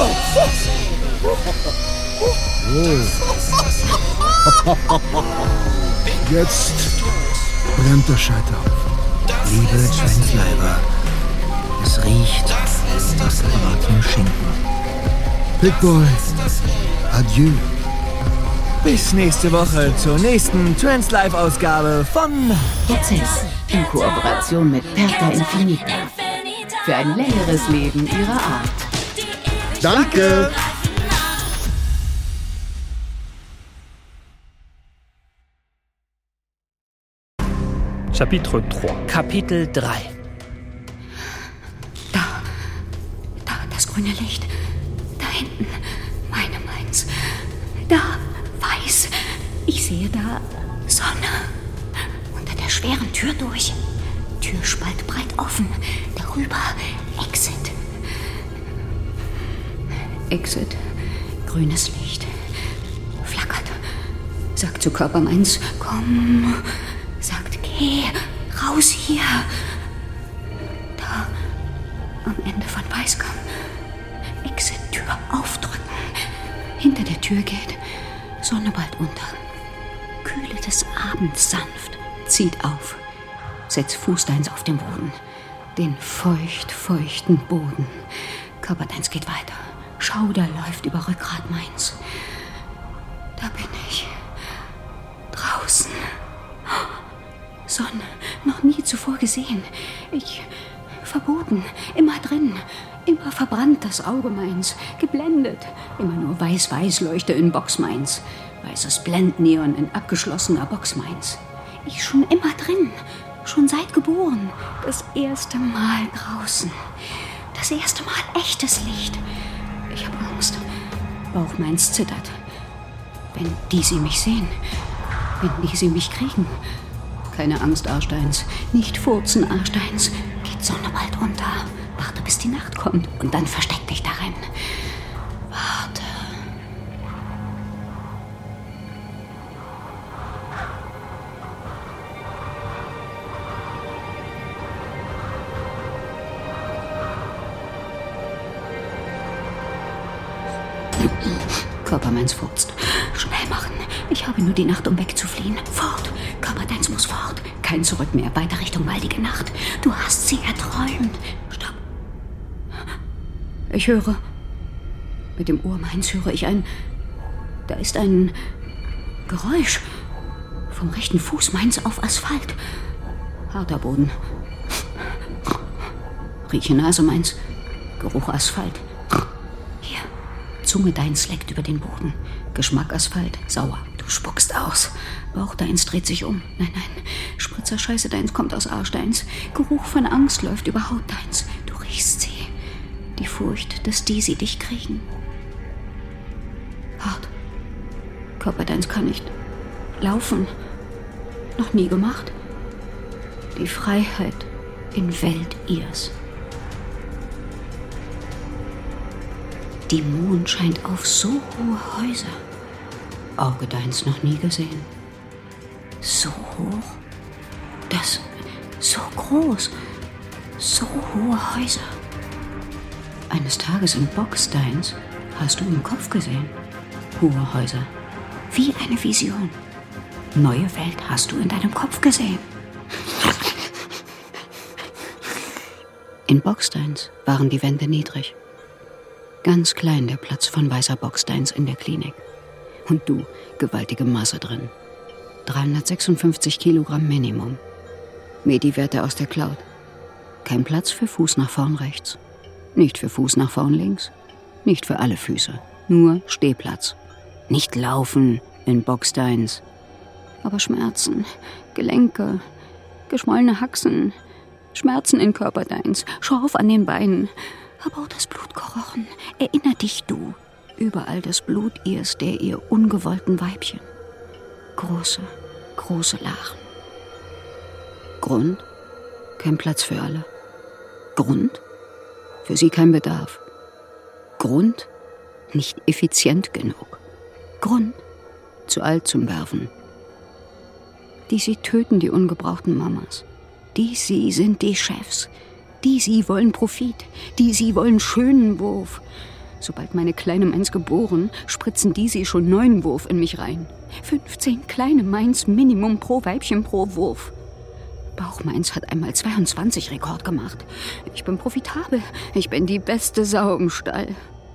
Jetzt brennt der Scheiter auf. Liebe Transliver, es riecht nach gebratenem Schinken. Pigboy, adieu. Bis nächste Woche zur nächsten Trans-Live-Ausgabe von Prozess in Kooperation mit Perta Infinita. Für ein längeres Leben ihrer Art. Danke. Chapitre drei. Kapitel drei. Da, da, das grüne Licht. Da hinten, meine meins. Da, weiß. Ich sehe da Sonne. Unter der schweren Tür durch. Türspalt breit offen. Darüber Exit. Exit. Grünes Licht. Flackert. Sagt zu Körper meins, komm. Sagt, geh raus hier. Da, am Ende von Weißgang. Exit-Tür aufdrücken. Hinter der Tür geht Sonne bald unter. Kühle des Abends sanft zieht auf. Setzt Fuß deins auf den Boden. Den feucht, feuchten Boden. Körper deins geht weiter. Schauder läuft über Rückgrat meins. Da bin ich. Draußen. Sonne, noch nie zuvor gesehen. Ich, verboten, immer drin, immer verbrannt das Auge meins, geblendet. Immer nur weiß-weiß leuchte in Box meins, weißes Blendneon in abgeschlossener Box meins. Ich schon immer drin, schon seit geboren, das erste Mal draußen, das erste Mal echtes Licht. Ich hab Angst, Bauch meins zittert. Wenn die sie mich sehen, wenn die sie mich kriegen. Keine Angst, Arsteins, nicht furzen, Arsteins, geht Sonne bald unter. Warte, bis die Nacht kommt und dann versteck dich darin. Warte. Körper meins furzt. Schnell machen. Ich habe nur die Nacht, um wegzufliehen. Fort. Körper deins muss fort. Kein Zurück mehr. Weiter Richtung waldige Nacht. Du hast sie erträumt. Stopp. Ich höre. Mit dem Ohr meins höre ich ein... Da ist ein Geräusch. Vom rechten Fuß meins auf Asphalt. Harter Boden. Rieche Nase meins. Geruch Asphalt. Hier. Zunge deins leckt über den Boden. Geschmack Asphalt. Sauer. Du spuckst aus. Bauch deins dreht sich um. Nein, nein. Spritzer Scheiße deins kommt aus Arsch deins. Geruch von Angst läuft über Haut deins. Du riechst sie. Die Furcht, dass die sie dich kriegen. Hart. Körper deins kann nicht laufen. Noch nie gemacht. Die Freiheit in Welt ihrs. Die Mond scheint auf so hohe Häuser. Auge deins noch nie gesehen. So hoch. Das so groß. So hohe Häuser. Eines Tages in Box deins hast du im Kopf gesehen. Hohe Häuser. Wie eine Vision. Neue Welt hast du in deinem Kopf gesehen. In Bocksteins waren die Wände niedrig. Ganz klein der Platz von weißer Bocksteins in der Klinik. Und du, gewaltige Masse drin. dreihundertsechsundfünfzig Kilogramm Minimum. Medi-Werte aus der Cloud. Kein Platz für Fuß nach vorn rechts. Nicht für Fuß nach vorn links. Nicht für alle Füße. Nur Stehplatz. Nicht laufen in Bocksteins. Aber Schmerzen, Gelenke, geschwollene Haxen, Schmerzen in Körper deins, Schorf an den Beinen. Aber auch das Blut gerochen. Erinner dich, du. Überall das Blut ihrs, der ihr ungewollten Weibchen. Große, große Lachen. Grund? Kein Platz für alle. Grund? Für sie kein Bedarf. Grund? Nicht effizient genug. Grund? Zu alt zum Werfen. Die sie töten, die ungebrauchten Mamas. Die sie sind die Chefs. Die sie wollen Profit. Die sie wollen schönen Wurf. Sobald meine kleine Meins geboren, spritzen die sie schon neun Wurf in mich rein. fünfzehn kleine Meins Minimum pro Weibchen pro Wurf. Bauchmeins hat einmal zweiundzwanzig Rekord gemacht. Ich bin profitabel. Ich bin die beste Sau im Stall.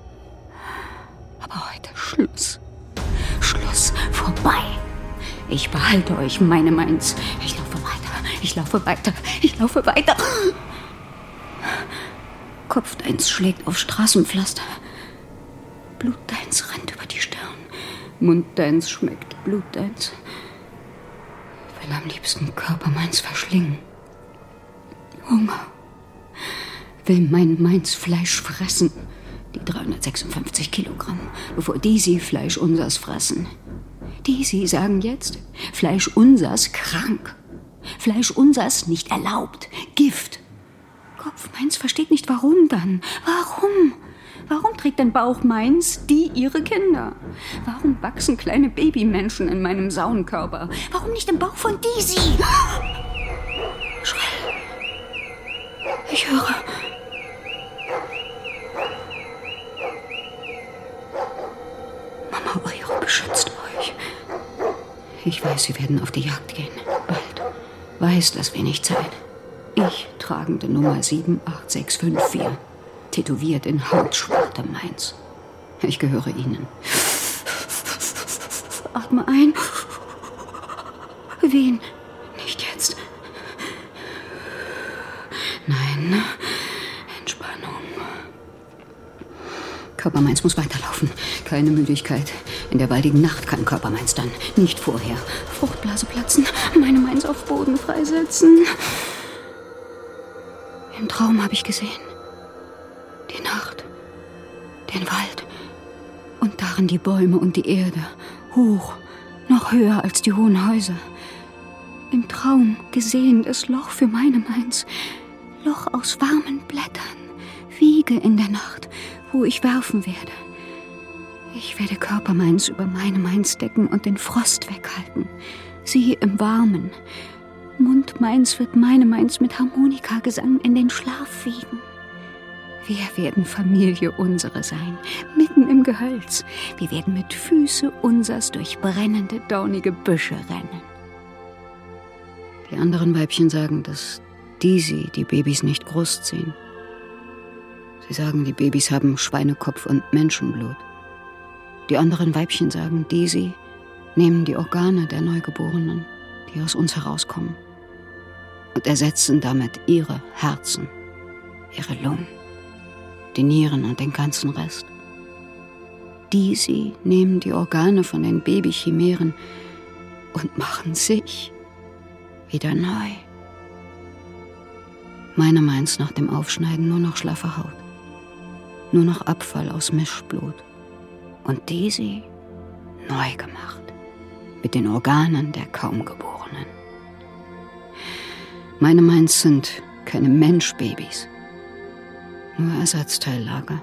Aber heute Schluss. Schluss. Vorbei. Ich behalte euch, meine Meins. Ich laufe weiter. Ich laufe weiter. Ich laufe weiter. Kopf deins schlägt auf Straßenpflaster. Blut deins rennt über die Stirn. Mund deins schmeckt Blut deins. Ich will am liebsten Körper meins verschlingen. Hunger. Will mein Meins Fleisch fressen. Die dreihundertsechsundfünfzig Kilogramm, bevor die sie Fleisch unsers fressen. Die sie sagen jetzt, Fleisch unsers krank. Fleisch unsers nicht erlaubt. Gift. Kopf meins versteht nicht, warum dann. Warum? Warum trägt dein Bauch meins die ihre Kinder? Warum wachsen kleine Babymenschen in meinem Saunkörper? Warum nicht im Bauch von Disi? Schrill. Ich höre. Mama Euro beschützt euch. Ich weiß, sie werden auf die Jagd gehen. Bald. Weiß das wenig Zeit. Ich, tragende Nummer sieben acht sechs fünf vier. Tätowiert in Hautschwarte Meins. Ich gehöre ihnen. Atme ein. Wen? Nicht jetzt. Nein. Entspannung. Körper Meins muss weiterlaufen. Keine Müdigkeit. In der waldigen Nacht kann Körper Meins dann. Nicht vorher. Fruchtblase platzen. Meine Meins auf Boden freisetzen. Im Traum habe ich gesehen. Die Nacht, den Wald und darin die Bäume und die Erde, hoch, noch höher als die hohen Häuser. Im Traum gesehen das Loch für meine Meins, Loch aus warmen Blättern, Wiege in der Nacht, wo ich werfen werde. Ich werde Körper meins über meine meins decken und den Frost weghalten. Sie im Warmen. Mund meins wird meine meins mit Harmonikagesang in den Schlaf wiegen. Wir werden Familie unsere sein, mitten im Gehölz. Wir werden mit Füße unsers durch brennende, dornige Büsche rennen. Die anderen Weibchen sagen, dass Disi die Babys nicht großziehen. Sie sagen, die Babys haben Schweinekopf und Menschenblut. Die anderen Weibchen sagen, Disi nehmen die Organe der Neugeborenen, die aus uns herauskommen, und ersetzen damit ihre Herzen, ihre Lungen, die Nieren und den ganzen Rest. Disi nehmen die Organe von den Babychimären und machen sich wieder neu. Meine meins nach dem Aufschneiden nur noch schlaffe Haut, nur noch Abfall aus Mischblut. Und Disi neu gemacht, mit den Organen der Kaumgeborenen. Meine meins sind keine Menschbabys, nur Ersatzteillager.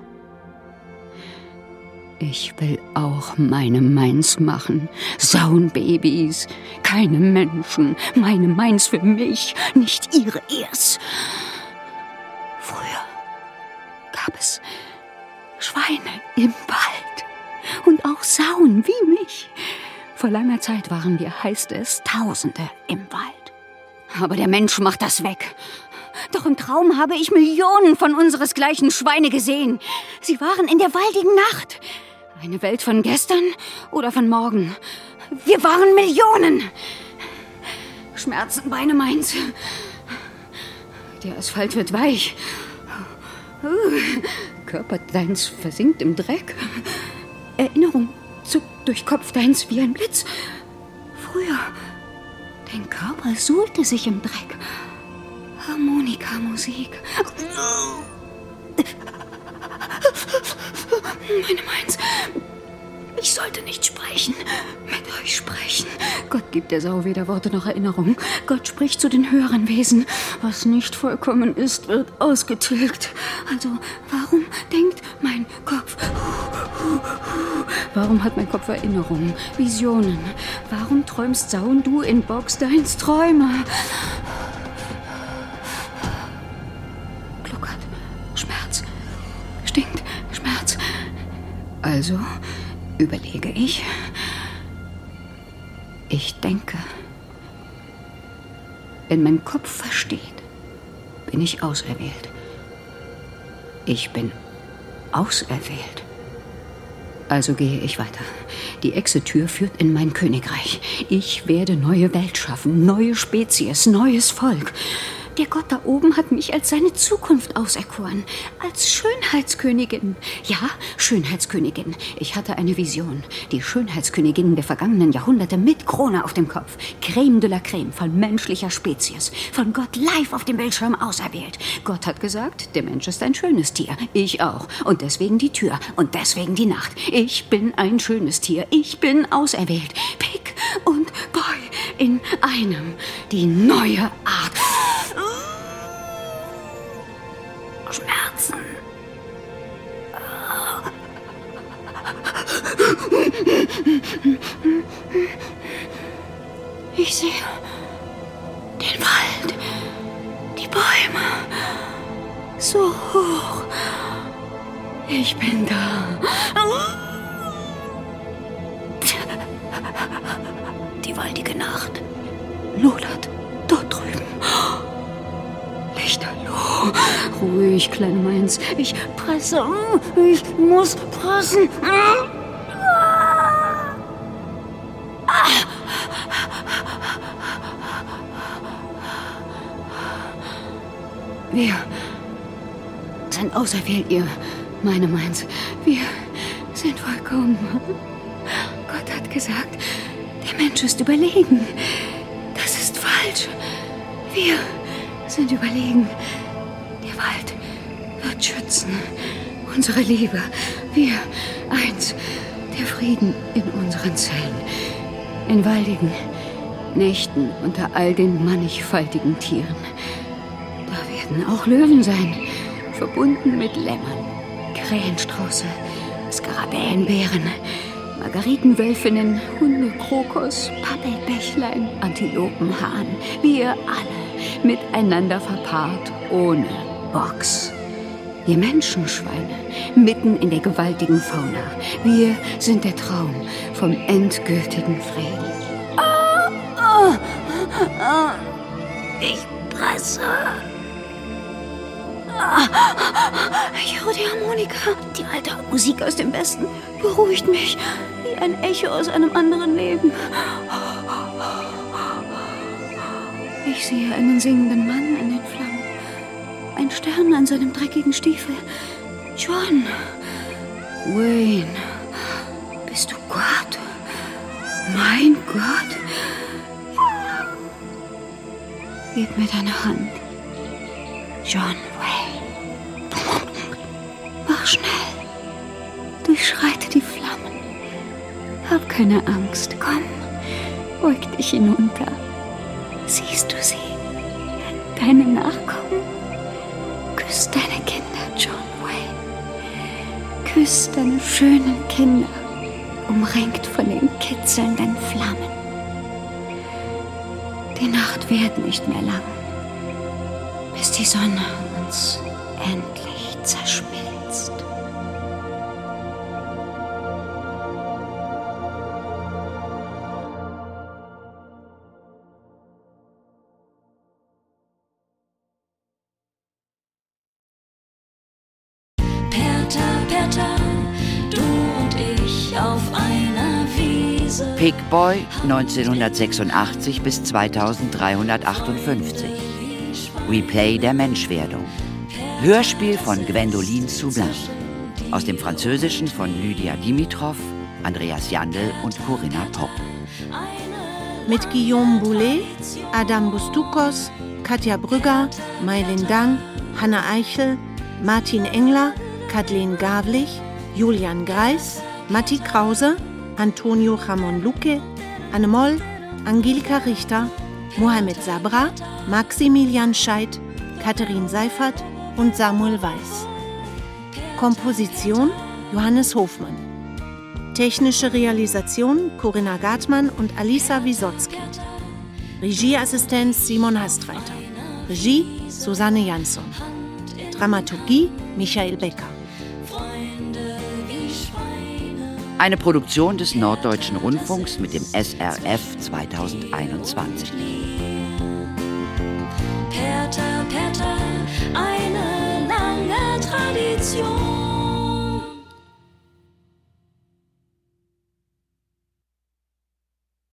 Ich will auch meine meins machen. Saunbabys, keine Menschen. Meine meins für mich, nicht ihre ihrs. Früher gab es Schweine im Wald und auch Sauen wie mich. Vor langer Zeit waren wir, heißt es, Tausende im Wald. Aber der Mensch macht das weg. Doch im Traum habe ich Millionen von unseresgleichen Schweine gesehen. Sie waren in der waldigen Nacht. Eine Welt von gestern oder von morgen. Wir waren Millionen. Schmerzen, Beine meins. Der Asphalt wird weich. Körper deins versinkt im Dreck. Erinnerung zuckt durch Kopf deins wie ein Blitz. Früher, dein Körper suhlte sich im Dreck. Harmonikamusik. Meine meins, ich sollte nicht sprechen, mit euch sprechen. Gott gibt der Sau weder Worte noch Erinnerung. Gott spricht zu den höheren Wesen. Was nicht vollkommen ist, wird ausgetilgt. Also, warum denkt mein Kopf? Warum hat mein Kopf Erinnerungen, Visionen? Warum träumst Sauen du in Bocksteins Träume? Gluckert, Schmerz, stinkt, Schmerz. Also überlege ich, ich denke. Wenn mein Kopf versteht, bin ich auserwählt. Ich bin auserwählt. Also gehe ich weiter. Die Exit-Tür führt in mein Königreich. Ich werde neue Welt schaffen, neue Spezies, neues Volk. Der Gott da oben hat mich als seine Zukunft auserkoren. Als Schönheitskönigin. Ja, Schönheitskönigin. Ich hatte eine Vision. Die Schönheitsköniginnen der vergangenen Jahrhunderte mit Krone auf dem Kopf. Creme de la Creme von menschlicher Spezies. Von Gott live auf dem Bildschirm auserwählt. Gott hat gesagt, der Mensch ist ein schönes Tier. Ich auch. Und deswegen die Tür. Und deswegen die Nacht. Ich bin ein schönes Tier. Ich bin auserwählt. Pick und Boy in einem. Die neue Art. Schmerzen. Ich sehe den Wald, die Bäume, so hoch. Ich bin da. Die waldige Nacht lodert dort drüben. Lichterloh. Ruhig, kleine Meins. Ich presse. Ich muss pressen. Wir sind auserwählt, ihr, meine Meins. Wir sind vollkommen. Gott hat gesagt, der Mensch ist überlegen. Das ist falsch. Wir sind überlegen. Der Wald wird schützen. Unsere Liebe. Wir eins. Der Frieden in unseren Zellen. In waldigen Nächten unter all den mannigfaltigen Tieren. Da werden auch Löwen sein. verbunden mit Lämmern, Krähenstrauße, Skarabäenbären, Margaritenwölfinnen, Hunde, Krokos, Pappelbächlein, Antilopenhahn. Wir alle miteinander verpaart, ohne Box. Wir Menschenschweine, mitten in der gewaltigen Fauna. Wir sind der Traum vom endgültigen Frieden. Oh, oh, oh. Ich presse. Ich höre die Harmonika. Die alte Musik aus dem Westen beruhigt mich wie ein Echo aus einem anderen Leben. Ich sehe einen singenden Mann in den Flammen. Ein Stern an seinem dreckigen Stiefel. John. Wayne. Bist du Gott? Mein Gott. Gib mir deine Hand. John Wayne. Mach schnell. Durchschreite die Flammen. Hab keine Angst. Komm. Beug dich hinunter. Siehst du sie? Deine Nachkommen? Küss deine Kinder, John Wayne. Küss deine schönen Kinder, umringt von den kitzelnden Flammen. Die Nacht währt nicht mehr lang, bis die Sonne uns endlich zerschmilzt. Pig Boy neunzehnhundertsechsundachtzig bis zweitausenddreihundertachtundfünfzig. Replay der Menschwerdung. Hörspiel von Gwendoline Soublin. Aus dem Französischen von Lydia Dimitrov, Andreas Jandl und Corinna Popp. Mit Guillaume Boulet, Adam Bustukos, Katja Brügger, Maylin Dang, Hanna Eichel, Martin Engler, Kathleen Gavlich, Julian Greis, Matti Krause, Antonio Ramon Luque, Anne Moll, Angelika Richter, Mohamed Sabra, Maximilian Scheidt, Katharin Seifert und Samuel Weiß. Komposition Johannes Hofmann. Technische Realisation Corinna Gartmann und Alisa Wisotzki. Regieassistenz Simon Hastreiter. Regie Susanne Jansson. Dramaturgie Michael Becker. Eine Produktion des Norddeutschen Rundfunks mit dem S R F zweitausendeinundzwanzig.